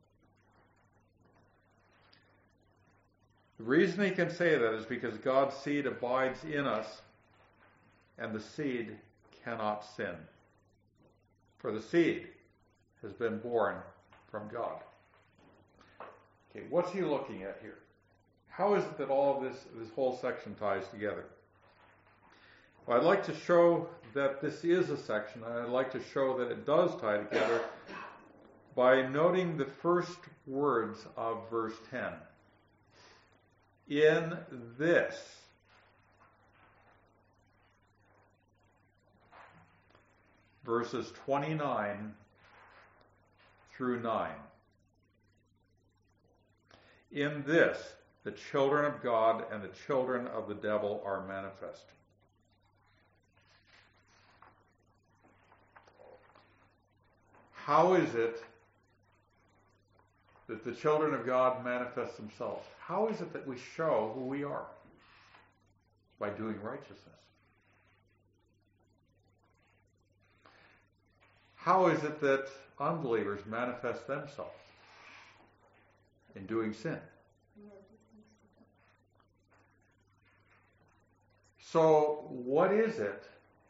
A: The reason he can say that is because God's seed abides in us, and the seed cannot sin. For the seed has been born from God. Okay, what's he looking at here? How is it that all of this, this whole section ties together? Well, I'd like to show that this is a section, and I'd like to show that it does tie together by noting the first words of verse ten. In this. Verses twenty-nine through nine. In this, the children of God and the children of the devil are manifest. How is it that the children of God manifest themselves? How is it that we show who we are? By doing righteousness. How is it that unbelievers manifest themselves? In doing sin. So, what is it?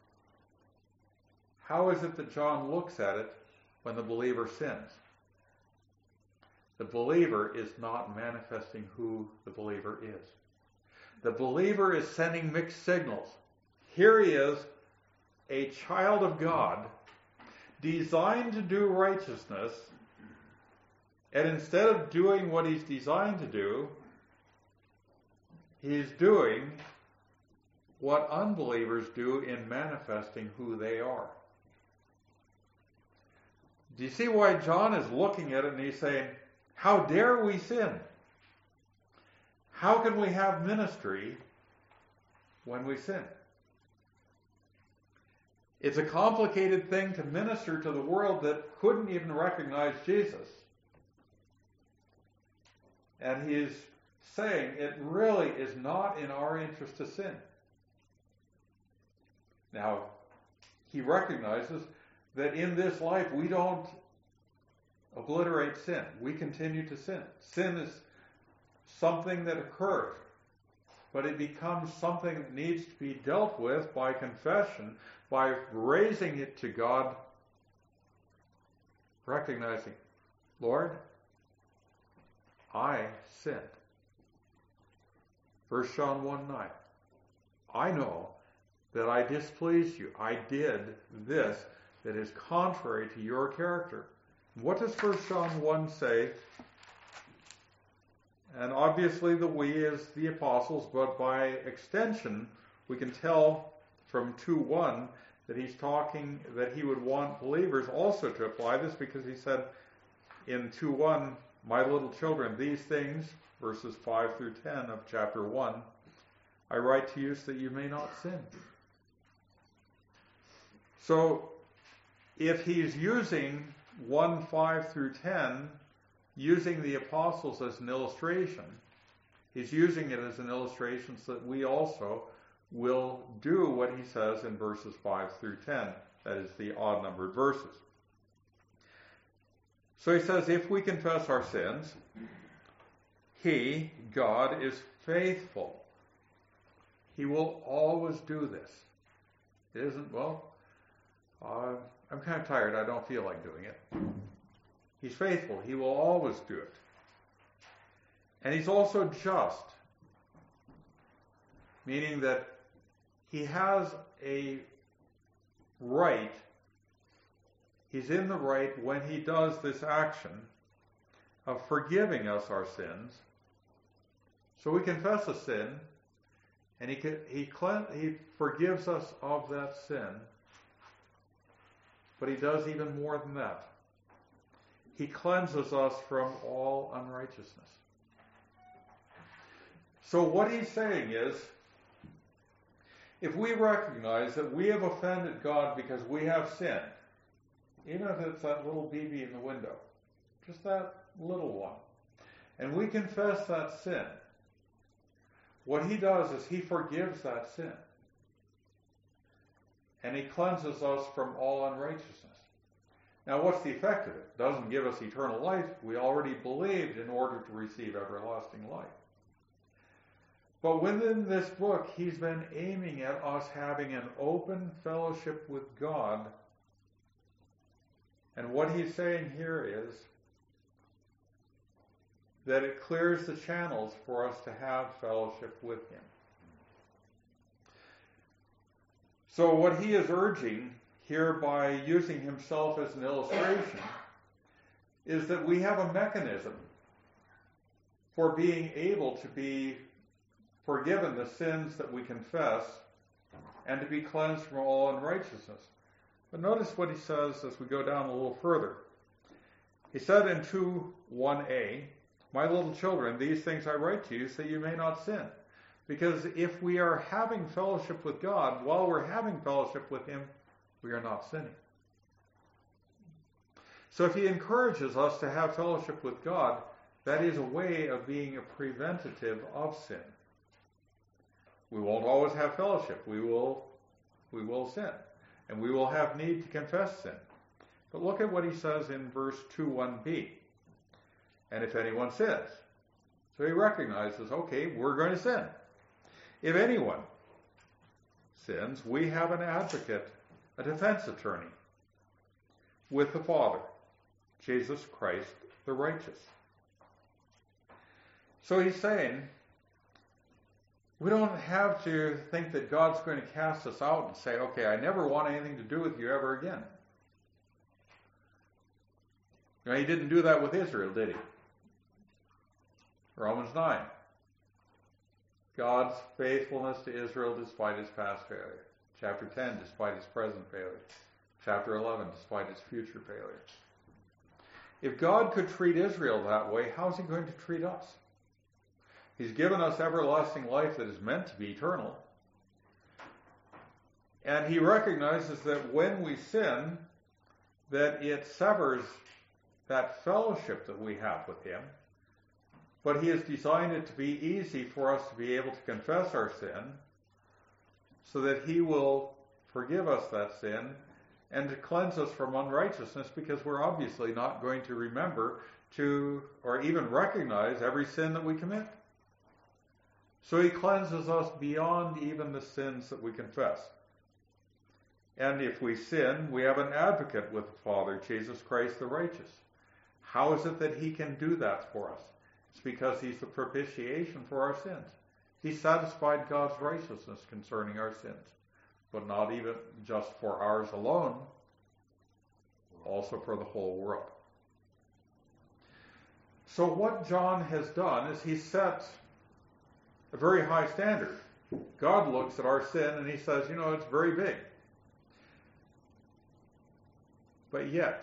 A: How is it that John looks at it when the believer sins? The believer is not manifesting who the believer is. The believer is sending mixed signals. Here he is, a child of God, designed to do righteousness, and instead of doing what he's designed to do, he's doing what unbelievers do in manifesting who they are. Do you see why John is looking at it and he's saying, how dare we sin? How can we have ministry when we sin? It's a complicated thing to minister to the world that couldn't even recognize Jesus. And he's saying it really is not in our interest to sin. Now, he recognizes that in this life we don't obliterate sin. We continue to sin. Sin is something that occurs, but it becomes something that needs to be dealt with by confession, by raising it to God, recognizing, Lord, I sinned. First John one nine. I know that I displeased you. I did this that is contrary to your character. What does First John one say? And obviously the we is the apostles, but by extension we can tell from two one that he's talking, that he would want believers also to apply this, because he said in two one, my little children, these things, verses five through ten of chapter one, I write to you so that you may not sin. So, if he's using one five through ten, using the apostles as an illustration, he's using it as an illustration so that we also will do what he says in verses five through ten. That is the odd-numbered verses. So he says, if we confess our sins, he, God, is faithful. He will always do this. It isn't, well, uh, I'm kind of tired, I don't feel like doing it. He's faithful. He will always do it. And he's also just, meaning that he has a right, he's in the right when he does this action of forgiving us our sins. So we confess a sin, and he he he forgives us of that sin. But he does even more than that. He cleanses us from all unrighteousness. So what he's saying is, if we recognize that we have offended God because we have sinned, even if it's that little B B in the window, just that little one, and we confess that sin, what he does is he forgives that sin. And he cleanses us from all unrighteousness. Now, what's the effect of it? It doesn't give us eternal life. We already believed in order to receive everlasting life. But within this book, he's been aiming at us having an open fellowship with God. And what he's saying here is that it clears the channels for us to have fellowship with him. So what he is urging here by using himself as an illustration is that we have a mechanism for being able to be forgiven the sins that we confess and to be cleansed from all unrighteousness. But notice what he says as we go down a little further. He said in two one a, "My little children, these things I write to you so you may not sin." Because if we are having fellowship with God, while we're having fellowship with him, we are not sinning. So if he encourages us to have fellowship with God, that is a way of being a preventative of sin. We won't always have fellowship. We will, we will sin. And we will have need to confess sin. But look at what he says in verse two one b. "And if anyone sins," so he recognizes, okay, we're going to sin. "If anyone sins, we have an advocate, a defense attorney, with the Father, Jesus Christ the righteous." So he's saying, we don't have to think that God's going to cast us out and say, okay, I never want anything to do with you ever again. You know, he didn't do that with Israel, did he? Romans nine. God's faithfulness to Israel despite his past failure. Chapter ten, despite his present failure. Chapter eleven, despite his future failure. If God could treat Israel that way, how's he going to treat us? He's given us everlasting life that is meant to be eternal. And he recognizes that when we sin, that it severs that fellowship that we have with him. But he has designed it to be easy for us to be able to confess our sin so that he will forgive us that sin and to cleanse us from unrighteousness, because we're obviously not going to remember to or even recognize every sin that we commit. So he cleanses us beyond even the sins that we confess. And if we sin, we have an advocate with the Father, Jesus Christ the righteous. How is it that he can do that for us? It's because he's the propitiation for our sins. He satisfied God's righteousness concerning our sins, but not even just for ours alone, also for the whole world. So what John has done is he's set a very high standard. God looks at our sin and he says, you know, it's very big. But yet,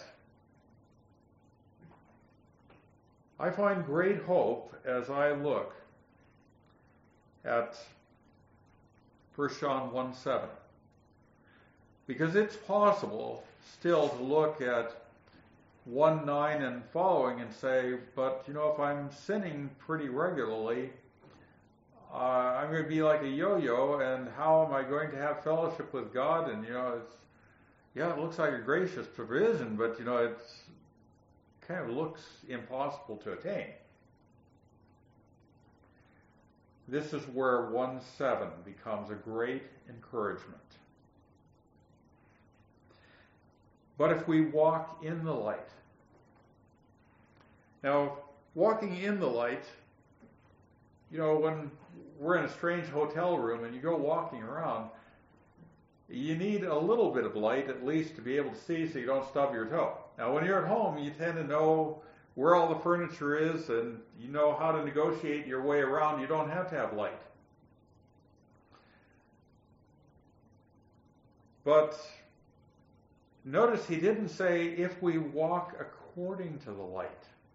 A: I find great hope as I look at First John one seven. Because it's possible still to look at one nine and following and say, but you know, if I'm sinning pretty regularly, uh, I'm going to be like a yo-yo, and how am I going to have fellowship with God? And you know, it's, yeah, it looks like a gracious provision, but you know, it's kind of looks impossible to attain. This is where one seven becomes a great encouragement. But if we walk in the light. Now, walking in the light, you know, when we're in a strange hotel room and you go walking around, you need a little bit of light at least to be able to see so you don't stub your toe. Now, when you're at home, you tend to know where all the furniture is and you know how to negotiate your way around. You don't have to have light. But notice he didn't say if we walk according to the light.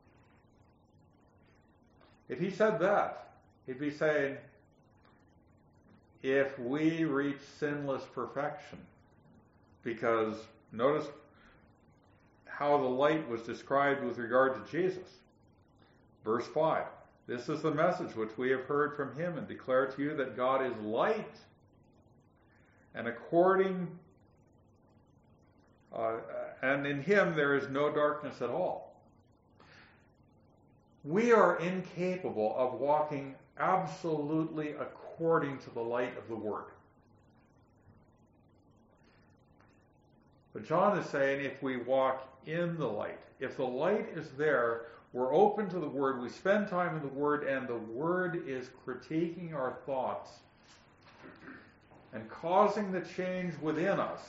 A: If he said that, he'd be saying if we reach sinless perfection. Because notice how the light was described with regard to Jesus. Verse five, This is the message which we have heard from him and declare to you, that God is light, and according uh, and in him there is no darkness at all. We are incapable of walking absolutely according to the light of the Word. But John is saying if we walk in the light, if the light is there, we're open to the Word, we spend time in the Word, and the Word is critiquing our thoughts and causing the change within us,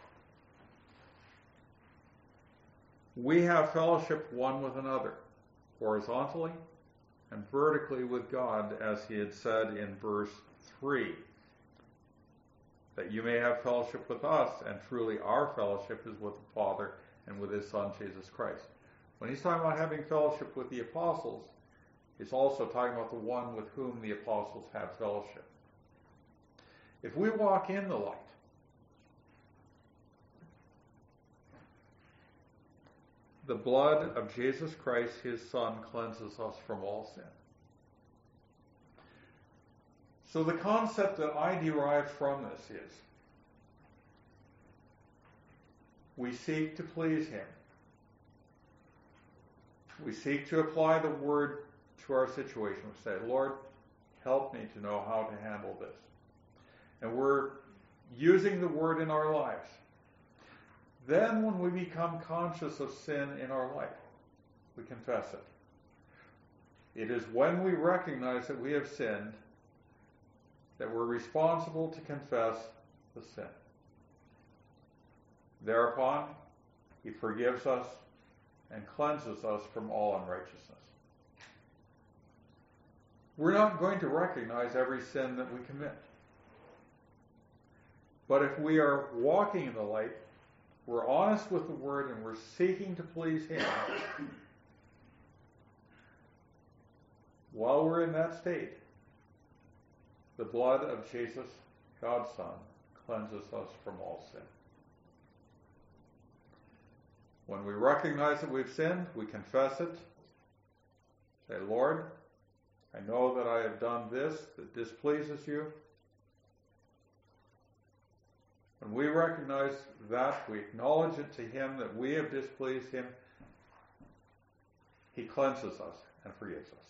A: we have fellowship one with another, horizontally and vertically with God, as he had said in verse three, that you may have fellowship with us, and truly our fellowship is with the Father and with his Son, Jesus Christ. When he's talking about having fellowship with the apostles, he's also talking about the one with whom the apostles have fellowship. If we walk in the light, the blood of Jesus Christ, his Son, cleanses us from all sin. So the concept that I derive from this is, we seek to please him. We seek to apply the Word to our situation. We say, Lord, help me to know how to handle this. And we're using the Word in our lives. Then when we become conscious of sin in our life, we confess it. It is when we recognize that we have sinned that we're responsible to confess the sin. Thereupon, he forgives us and cleanses us from all unrighteousness. We're not going to recognize every sin that we commit. But if we are walking in the light, we're honest with the Word, and we're seeking to please him, while we're in that state, the blood of Jesus, God's Son, cleanses us from all sin. When we recognize that we've sinned, we confess it. Say, Lord, I know that I have done this that displeases you. When we recognize that, we acknowledge it to him that we have displeased him, he cleanses us and forgives us.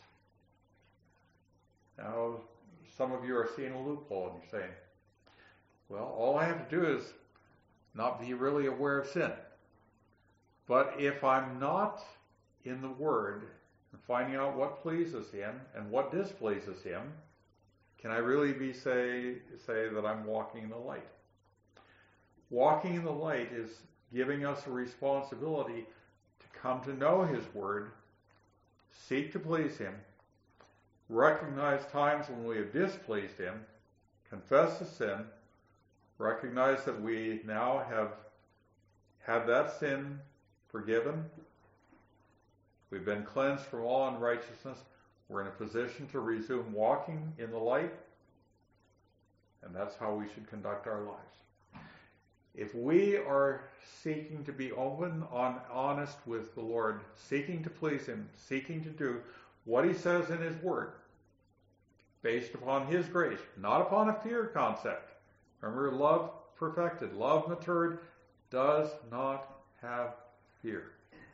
A: Now, some of you are seeing a loophole and you're saying, well, all I have to do is not be really aware of sin. But if I'm not in the Word and finding out what pleases him and what displeases him, can I really be say say that I'm walking in the light? Walking in the light is giving us a responsibility to come to know his Word, seek to please him, recognize times when we have displeased him, confess the sin, recognize that we now have had that sin forgiven, we've been cleansed from all unrighteousness, we're in a position to resume walking in the light, and that's how we should conduct our lives. If we are seeking to be open and honest with the Lord, seeking to please him, seeking to do what he says in his Word, based upon his grace, not upon a fear concept. Remember, love perfected, love matured, does not have fear.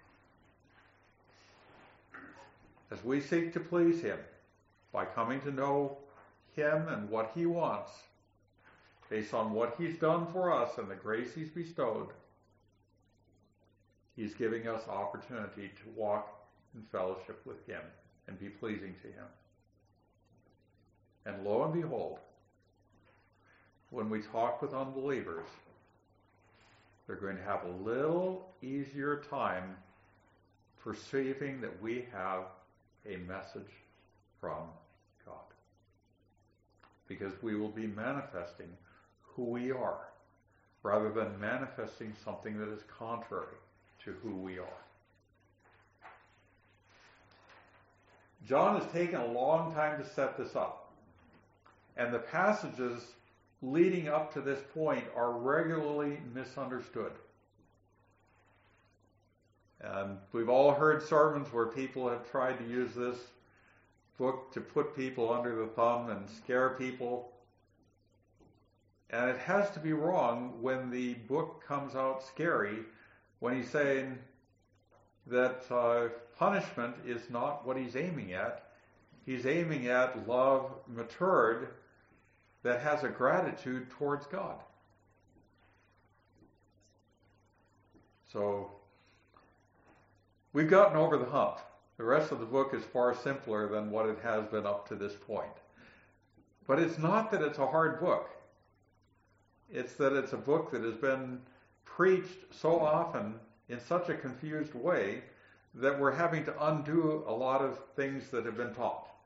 A: As we seek to please him by coming to know him and what he wants, based on what he's done for us and the grace he's bestowed, he's giving us opportunity to walk in fellowship with him and be pleasing to him. And lo and behold, when we talk with unbelievers, they're going to have a little easier time perceiving that we have a message from God. Because we will be manifesting who we are, rather than manifesting something that is contrary to who we are. John has taken a long time to set this up. And the passages leading up to this point are regularly misunderstood. And we've all heard sermons where people have tried to use this book to put people under the thumb and scare people. And it has to be wrong when the book comes out scary, when he's saying that uh, punishment is not what he's aiming at. He's aiming at love matured that has a gratitude towards God. So we've gotten over the hump. The rest of the book is far simpler than what it has been up to this point. But it's not that it's a hard book. It's that it's a book that has been preached so often in such a confused way that we're having to undo a lot of things that have been taught.